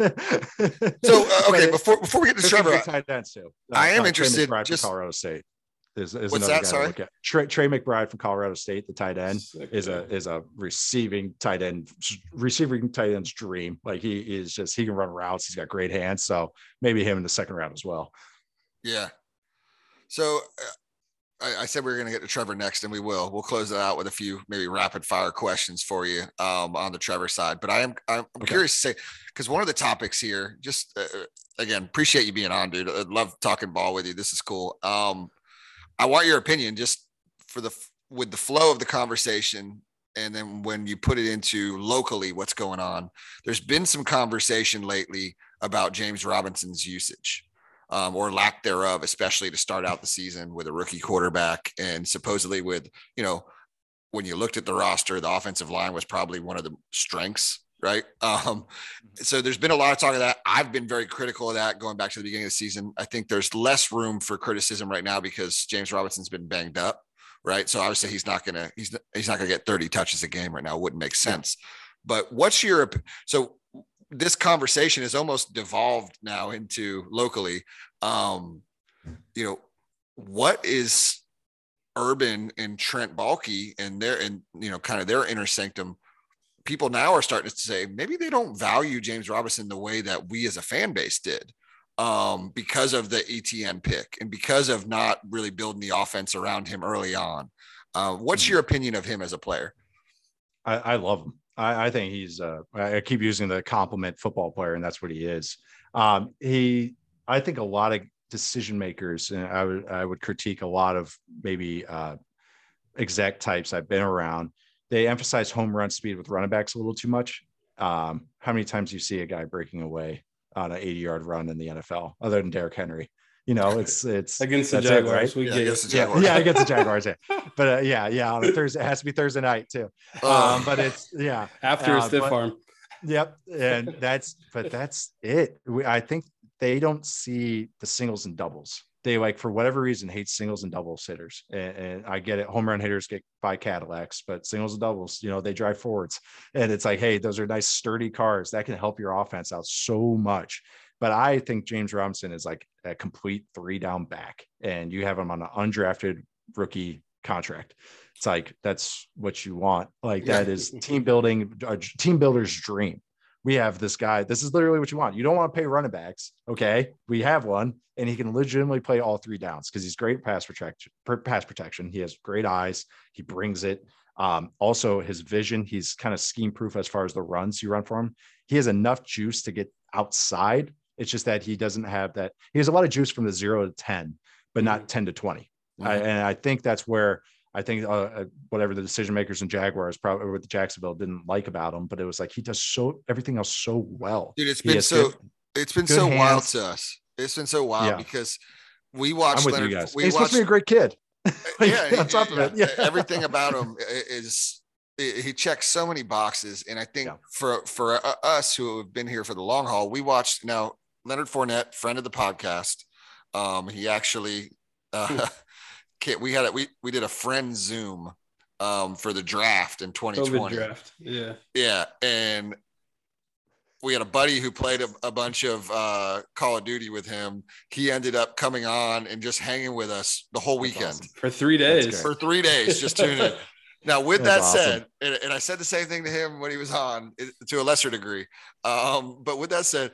So uh, But okay, it- before before we get to There's some Trevor, good tight ends too. I am Trey interested, McBride just- from Colorado State. Is, is What's another that? guy to Sorry? look at. Trey, Trey McBride from Colorado State, the tight end, Sick, is yeah. a is a receiving tight end, receiving tight end's dream. Like he is just he can run routes. He's got great hands. So maybe him in the second round as well. yeah. So uh, I, I said we were going to get to Trevor next, and we will. We'll close it out with a few maybe rapid fire questions for you um, on the Trevor side. But I am I'm, I'm Okay. curious to say, because one of the topics here, just uh, again, appreciate you being on, dude. I love talking ball with you. This is cool. Um, I want your opinion, just for the with the flow of the conversation, and then when you put it into locally, what's going on. There's been some conversation lately about James Robinson's usage. Um, or lack thereof, especially to start out the season with a rookie quarterback. And supposedly with, you know, when you looked at the roster, the offensive line was probably one of the strengths right? Um, so there's been a lot of talk of that. I've been very critical of that going back to the beginning of the season. I think there's less room for criticism right now because James Robinson's been banged up, right? So obviously he's not gonna he's he's not gonna get thirty touches a game right now. It wouldn't make sense. But what's your so this conversation has almost devolved now into locally. Um, you know, what is Urban and Trent Baalke and their and you know kind of their inner sanctum? People now are starting to say maybe they don't value James Robinson the way that we as a fan base did um, because of the E T N pick and because of not really building the offense around him early on. Uh, what's your opinion of him as a player? I, I love him. I, I think he's uh, I keep using the compliment football player, and that's what he is. Um, he, I think a lot of decision makers, and I would, I would critique a lot of maybe uh, exec types I've been around. They emphasize home run speed with running backs a little too much. Um, how many times do you see a guy breaking away on an eighty yard run in the N F L other than Derrick Henry? You know, it's, it's against the Jaguars. It, right? We yeah, get against the Jaguars. Yeah, yeah, against the Jaguars. Yeah. But uh, yeah, yeah, on a Thursday, it has to be Thursday night too. Um, but it's, yeah. After a uh, stiff but, arm. Yep. And that's, but that's it. We, I think they don't see the singles and doubles. They like, for whatever reason, hate singles and doubles hitters. And, and I get it. Home run hitters get by Cadillacs, but singles and doubles, you know, they drive forwards. And it's like, hey, those are nice, sturdy cars that can help your offense out so much. But I think James Robinson is like a complete three down back, and you have him on an undrafted rookie contract. It's like, that's what you want. Like Yeah. that is team building, a team builder's dream. We have this guy. This is literally what you want. You don't want to pay running backs. Okay. We have one, and he can legitimately play all three downs because he's great pass protection, pass protection. He has great eyes. He brings it. Um, also his vision, he's kind of scheme proof as far as the runs you run for him. He has enough juice to get outside. It's just that he doesn't have that. He has a lot of juice from the zero to ten, but not ten to twenty. Mm-hmm. I, and I think that's where I think uh, whatever the decision makers in Jaguars, probably what the Jacksonville didn't like about him, but it was like, he does so everything else so well. Dude, it's He been has so, good- it's been good so wild hands. to us. It's been so wild Yeah. because we I'm watched with Leonard. you guys. We He's supposed watched, to be a great kid. Like, yeah, on top of it, yeah, yeah. everything about him is, he checks so many boxes. And I think Yeah. for, for us who have been here for the long haul, we watched now Leonard Fournette, friend of the podcast. Um, he actually, uh, we had it. We, we did a friend Zoom um, for the draft in twenty twenty. COVID draft. Yeah. Yeah. And we had a buddy who played a, a bunch of uh, Call of Duty with him. He ended up coming on and just hanging with us the whole That's weekend awesome. For three That's days. for three days, just tuning in. Now, with That's that awesome. said, and, and I said the same thing to him when he was on it- to a lesser degree. Um, but with that said,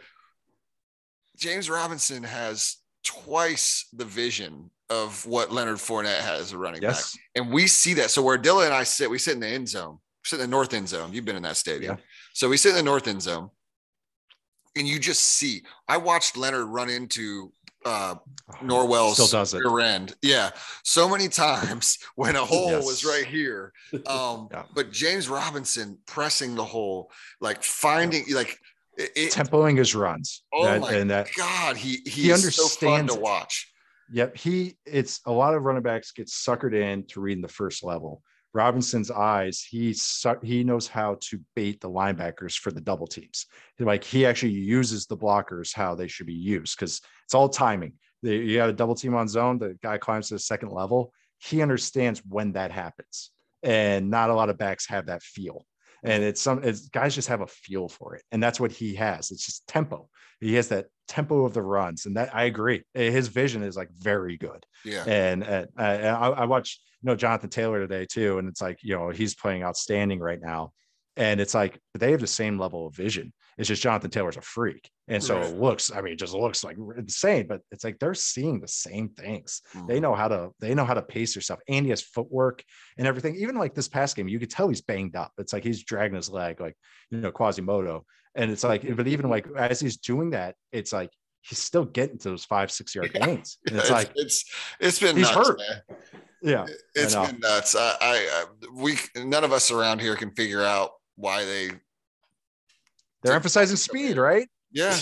James Robinson has twice the vision of what Leonard Fournette has as a running Yes. back. And we see that. So where Dylan and I sit, we sit in the end zone, we sit in the north end zone. You've been in that stadium. Yeah. So we sit in the north end zone. And you just see, I watched Leonard run into uh, Norwell's Still does it. rear end. Yeah. So many times when a hole Yes. was right here. Um, Yeah. But James Robinson pressing the hole, like finding, like, it, it- Tempoing his runs. oh That- my and that God, he, he, he is so fun understands to it. watch. Yep. He, it's a lot of running backs get suckered in to reading the first level. Robinson's eyes, he, su- he knows how to bait the linebackers for the double teams. Like he actually uses the blockers how they should be used because it's all timing. The, you got a double team on zone, the guy climbs to the second level. He understands when that happens. And not a lot of backs have that feel. And it's some it's, guys just have a feel for it. And that's what he has. It's just tempo. He has that tempo of the runs. And that I agree. His vision is like very good. Yeah. And uh, I, I I watched, you know, Jonathan Taylor today too. And it's like, you know, he's playing outstanding right now. And it's like, they have the same level of vision. It's just Jonathan Taylor's a freak. And so Right. it looks, I mean, it just looks like insane, but it's like, they're seeing the same things. Mhm. They know how to, they know how to pace yourself. And he has footwork and everything. Even like this past game, you could tell he's banged up. It's like, he's dragging his leg, like, you know, Quasimodo. And it's like, but even like, as he's doing that, it's like, he's still getting to those five, six yard Yeah. gains. And Yeah, it's like, it's, it's been he's nuts, hurt. man. yeah, It's I know. been nuts. I, I, I, we, none of us around here can figure out why they, they're emphasizing speed, right? yeah.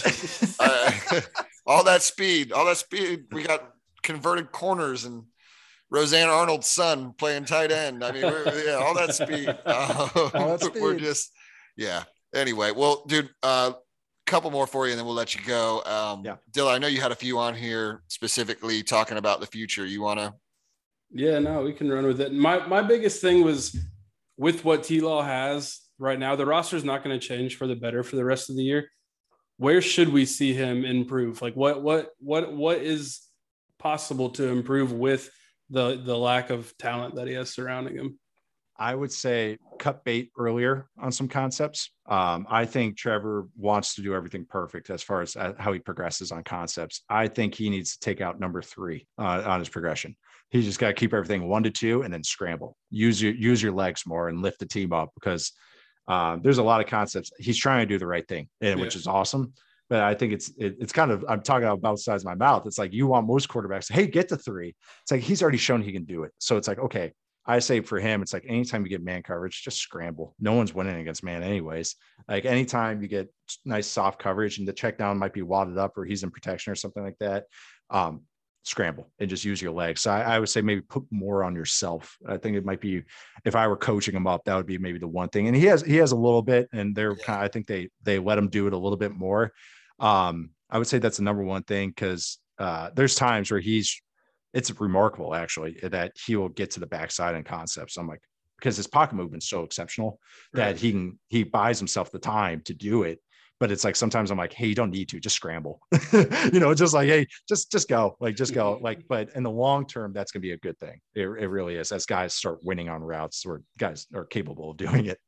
I, all that speed, all that speed. We got converted corners and Roseanne Arnold's son playing tight end. I mean, we're, yeah, all that speed. Uh, All that We're speed. just, yeah. Anyway, well, dude, a uh, couple more for you, and then we'll let you go. Um, Yeah. Dylan, I know you had a few on here specifically talking about the future. You want to? Yeah, no, we can run with it. My my biggest thing was with what T-Law has right now, the roster is not going to change for the better for the rest of the year. Where should we see him improve? Like what what what what is possible to improve with the the lack of talent that he has surrounding him? I would say cut bait earlier on some concepts. Um, I think Trevor wants to do everything perfect as far as uh, how he progresses on concepts. I think he needs to take out number three uh, on his progression. He's just got to keep everything one to two and then scramble. Use your use your legs more and lift the team up because um, there's a lot of concepts. He's trying to do the right thing, and, Yeah. which is awesome. But I think it's it, it's kind of I'm talking out both sides of my mouth. It's like you want most quarterbacks, hey, get to three. It's like he's already shown he can do it. So it's like, okay. I say for him, it's like anytime you get man coverage, just scramble. No one's winning against man anyways. Like anytime you get nice soft coverage and the check down might be wadded up or he's in protection or something like that, um, scramble and just use your legs. So I, I would say maybe put more on yourself. I think it might be, if I were coaching him up, that would be maybe the one thing. And he has, he has a little bit, and they're Yeah. kind of, I think they, they let him do it a little bit more. Um, I would say that's the number one thing. Cause uh, there's times where he's, it's remarkable actually that he will get to the backside and concepts. I'm like, because his pocket movement's so exceptional that Right. he can, he buys himself the time to do it. But it's like, sometimes I'm like, hey, you don't need to just scramble, you know, just like, hey, just, just go, like, just go. Like, but in the long term, that's going to be a good thing. It, it really is. As guys start winning on routes where guys are capable of doing it.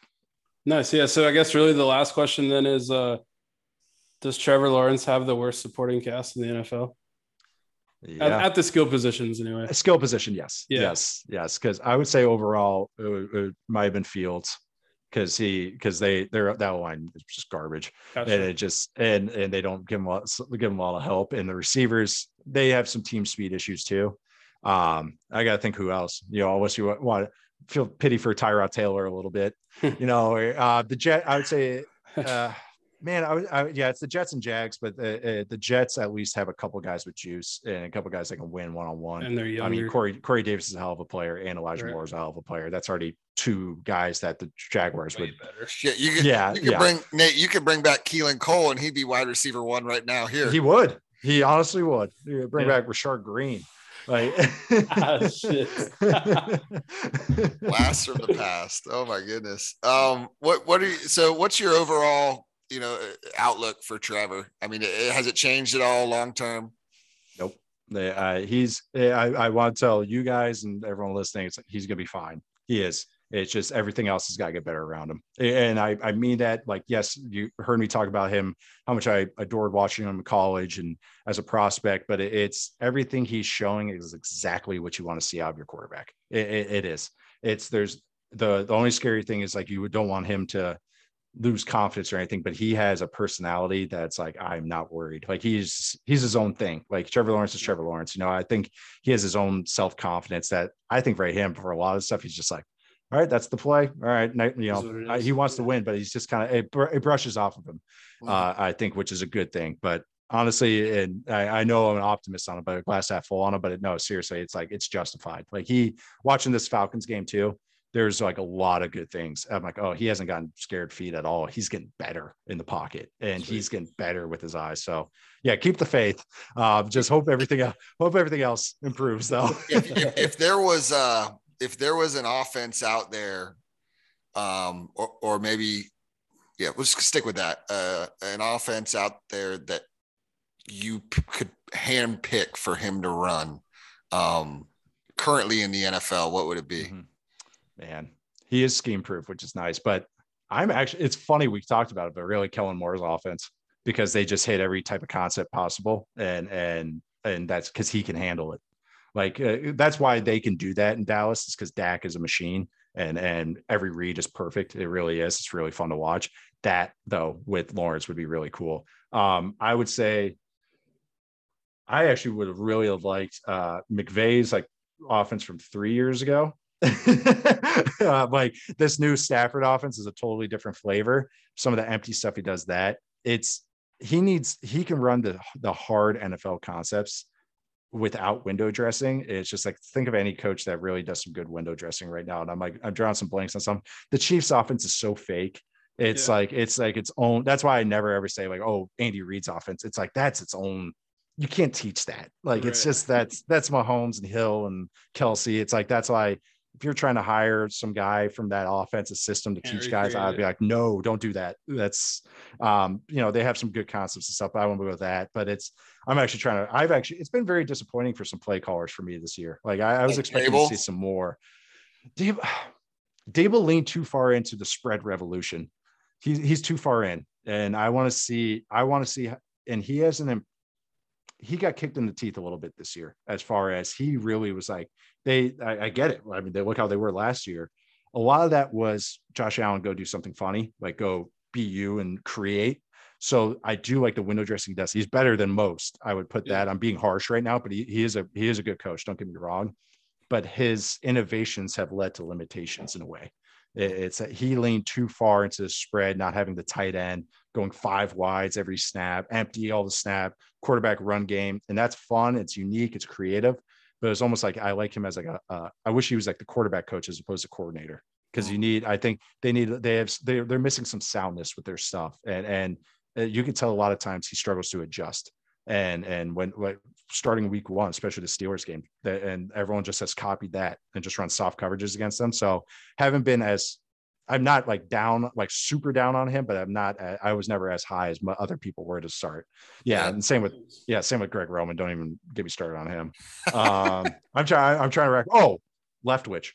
Nice. Yeah. So I guess really the last question then is, uh, does Trevor Lawrence have the worst supporting cast in the N F L? Yeah. At, at the skill positions anyway. A skill position, yes, Yeah. yes, yes. Because I would say overall, it, would- it might have been Fields, because he, because they, they're that line is just garbage, Gotcha. and it just and and they don't give him a lot, give him a lot of help. And the receivers, they have some team speed issues too. Um, I got to think who else. You know, unless you want, want to feel pity for Tyrod Taylor a little bit. You know, uh, the Jet. I would say. Uh, Man, I, would- I yeah, it's the Jets and Jags, but the, uh, the Jets at least have a couple guys with juice and a couple guys that can win one on one. And they're I mean, younger. Corey Corey Davis is a hell of a player, and Elijah Right. Moore is a hell of a player. That's already two guys that the Jaguars Way would. better. Shit, you could, Yeah, you could yeah. bring Nate. You could bring back Keelan Cole, and he'd be wide receiver one right now. Here, He would. He honestly would. He would bring Yeah. back Rashard Green. Like, Ah, shit. blast from the past. Oh my goodness. Um, what what are you? So, what's your overall, you know, outlook for Trevor? I mean, it, has it changed at all long term? Nope. They, uh, he's. I, I want to tell you guys and everyone listening, it's, he's gonna be fine. He is. It's just everything else has got to get better around him. And I, I mean that, like, yes, you heard me talk about him, how much I adored watching him in college and as a prospect, but it, it's everything he's showing is exactly what you want to see out of your quarterback. It, it, it is. It's there's the, the only scary thing is like, you don't want him to lose confidence or anything, but he has a personality that's like, I'm not worried. Like he's, he's his own thing. Like Trevor Lawrence is Trevor Lawrence. You know, I think he has his own self-confidence that I think for him, for a lot of stuff, he's just like, all right, that's the play. All right. You Is what know, it I, is. he wants to win, but he's just kind of, it, br- it brushes off of him, uh, I think, which is a good thing. But honestly, and I, I know I'm an optimist on it, but a glass half full on it, but no, seriously, it's like, it's justified. Like he watching this Falcons game too, there's like a lot of good things. I'm like, oh, he hasn't gotten scared feet at all. He's getting better in the pocket and Sweet. he's getting better with his eyes. So yeah, keep the faith. Uh, just hope everything, else, hope everything else improves though. if, if, if there was uh if there was an offense out there, um, or, or maybe, yeah, we'll just stick with that. Uh, an offense out there that you p- could hand pick for him to run, um, currently in the N F L, what would it be? Mhm. Man, he is scheme proof, which is nice. But I'm actually, it's funny we talked about it, but really Kellen Moore's offense, because they just hit every type of concept possible, and and and that's because he can handle it. Like uh, that's why they can do that in Dallas, is because Dak is a machine, and and every read is perfect. It really is. It's really fun to watch. That though with Lawrence would be really cool. Um, I would say I actually would have really have liked uh, McVay's like offense from three years ago. uh, like this new Stafford offense is a totally different flavor. Some of the empty stuff he does that it's he needs he can run the the hard N F L concepts without window dressing. It's just like, think of any coach that really does some good window dressing right now. And I'm like, I'm drawing some blanks on some. The Chiefs offense is so fake It's Yeah. like it's like its own. That's why I never ever say like, oh, Andy Reid's offense. It's like that's its own. You can't teach that. Like it's Right. just that's that's Mahomes and Hill and Kelsey. It's like that's why if you're trying to hire some guy from that offensive system to Can't teach guys, recreate I'd be it. like, no, don't do that. That's um, you know, they have some good concepts and stuff. But I won't go with that. But it's I'm actually trying to. I've actually it's been very disappointing for some play callers for me this year. Like I, I was Like expecting Dable? to see some more. Dable, Dable leaned too far into the spread revolution. He's he's too far in, and I want to see. I want to see, and he hasn't. He got kicked in the teeth a little bit this year, as far as he really was like they. I, I get it. I mean, they look how they were last year. A lot of that was Josh Allen go do something funny, like go be you and create. So I do like the window dressing desk. He's better than most. I would put that. I'm being harsh right now, but he, he is a he is a good coach. Don't get me wrong, but his innovations have led to limitations in a way. It's that he leaned too far into the spread, not having the tight end, going five wides every snap, empty all the snap, quarterback run game. And that's fun. It's unique. It's creative. But it's almost like I like him as like a, uh, I wish he was like the quarterback coach as opposed to coordinator. Because you need, I think they need, they have, they're, they're missing some soundness with their stuff. And, and you can tell a lot of times he struggles to adjust. And, and when, when starting week one, especially the Steelers game, that, and everyone just has copied that and just run soft coverages against them. So haven't been as, I'm not like down, like super down on him, but I'm not, I was never as high as my other people were to start. Yeah. Yeah. And same with, yeah, same with Greg Roman. Don't even get me started on him. Um, I'm trying, I'm trying to rack. Oh, Leftwich.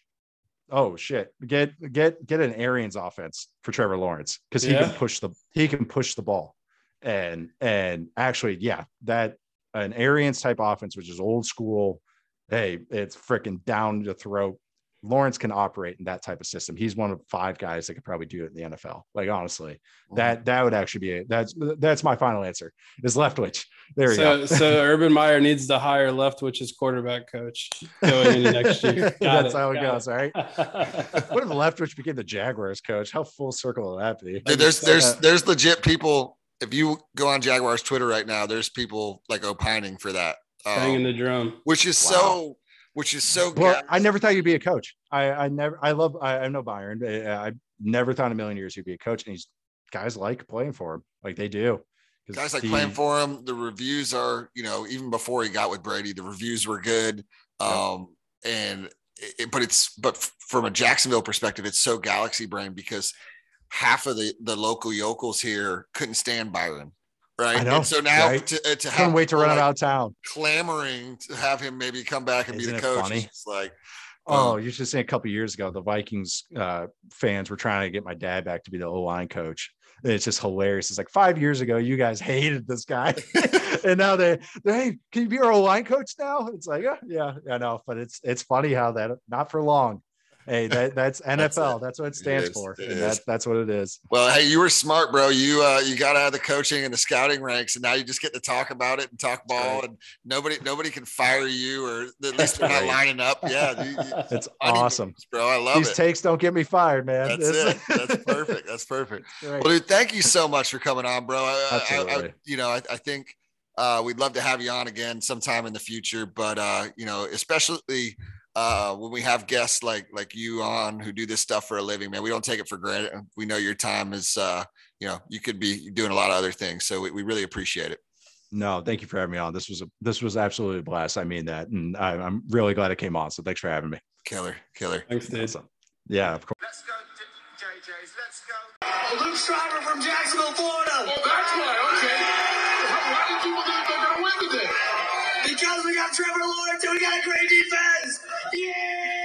Oh shit. Get, get, get an Arians offense for Trevor Lawrence. Cause he Yeah. can push the, he can push the ball. And, and actually, yeah, that an Arians type offense, which is old school. Hey, it's freaking down the throat. Lawrence can operate in that type of system. He's one of five guys that could probably do it in the N F L. Like, honestly, that, that would actually be, a, that's, that's my final answer is Leftwich. There you so, go. So Urban Meyer needs to hire Leftwich's quarterback coach going into next year. Got That's it, how it got goes. All right. What if Leftwich became the Jaguars coach? How full circle would that be? Dude, there's there's there's legit people. If you go on Jaguars Twitter right now, there's people like opining for that, um, Banging the drum. which is Wow. so, which is so. Well, ga- I never thought you'd be a coach. I, I never, I love, I, I know Byron. I, I never thought in a million years he'd be a coach. And he's guys like playing for him. Like they do. Guys like he- playing for him. The reviews are, you know, even before he got with Brady, the reviews were good. Um, and it, but it's, but f- from a Jacksonville perspective, it's so galaxy brain because half of the, the local yokels here couldn't stand Byron. Right. I know, and so now right? to, uh, to Couldn't have wait to people, run him like, out of town. clamoring to have him maybe come back and Isn't be it the coach. funny? It's like, Oh, um, you should say a couple of years ago, the Vikings uh, fans were trying to get my dad back to be the O-line coach. And it's just hilarious. It's like five years ago, you guys hated this guy. And now they, they, hey, can you be our O-line coach now? It's like, yeah, yeah, I know. But it's, it's funny how that, not for long. Hey, that, that's N F L. That's it. That's what it It stands is. for. It And is. that's, that's what it is. well, hey, you were smart, bro. You uh, you got out of the coaching and the scouting ranks, and now you just get to talk about it and talk ball, right. and nobody nobody can fire you, or at least they're not right. lining up. Yeah, you, you, It's funny awesome. moves, bro. I love These it. takes don't get me fired, man. That's it. That's perfect. That's perfect. Right. Well, dude, thank you so much for coming on, bro. I, I, I, Absolutely. you know, I, I think uh, we'd love to have you on again sometime in the future, but uh, you know, especially uh, when we have guests like like you on who do this stuff for a living, man, we don't take it for granted. We know your time is, uh, you know, you could be doing a lot of other things, so we, we really appreciate it. No, thank you for having me on. This was a this was absolutely a blast. I mean that, and I, I'm really glad it came on. So thanks for having me. Killer, killer. Thanks, dude. Awesome. Yeah, of course. Let's go, J J's. Let's go. Luke Schreiber from Jacksonville, Florida. Oh, that's why. Okay. Why did you believe they're going to win today? Because we got Trevor Lawrence and we got a great defense. Yeah!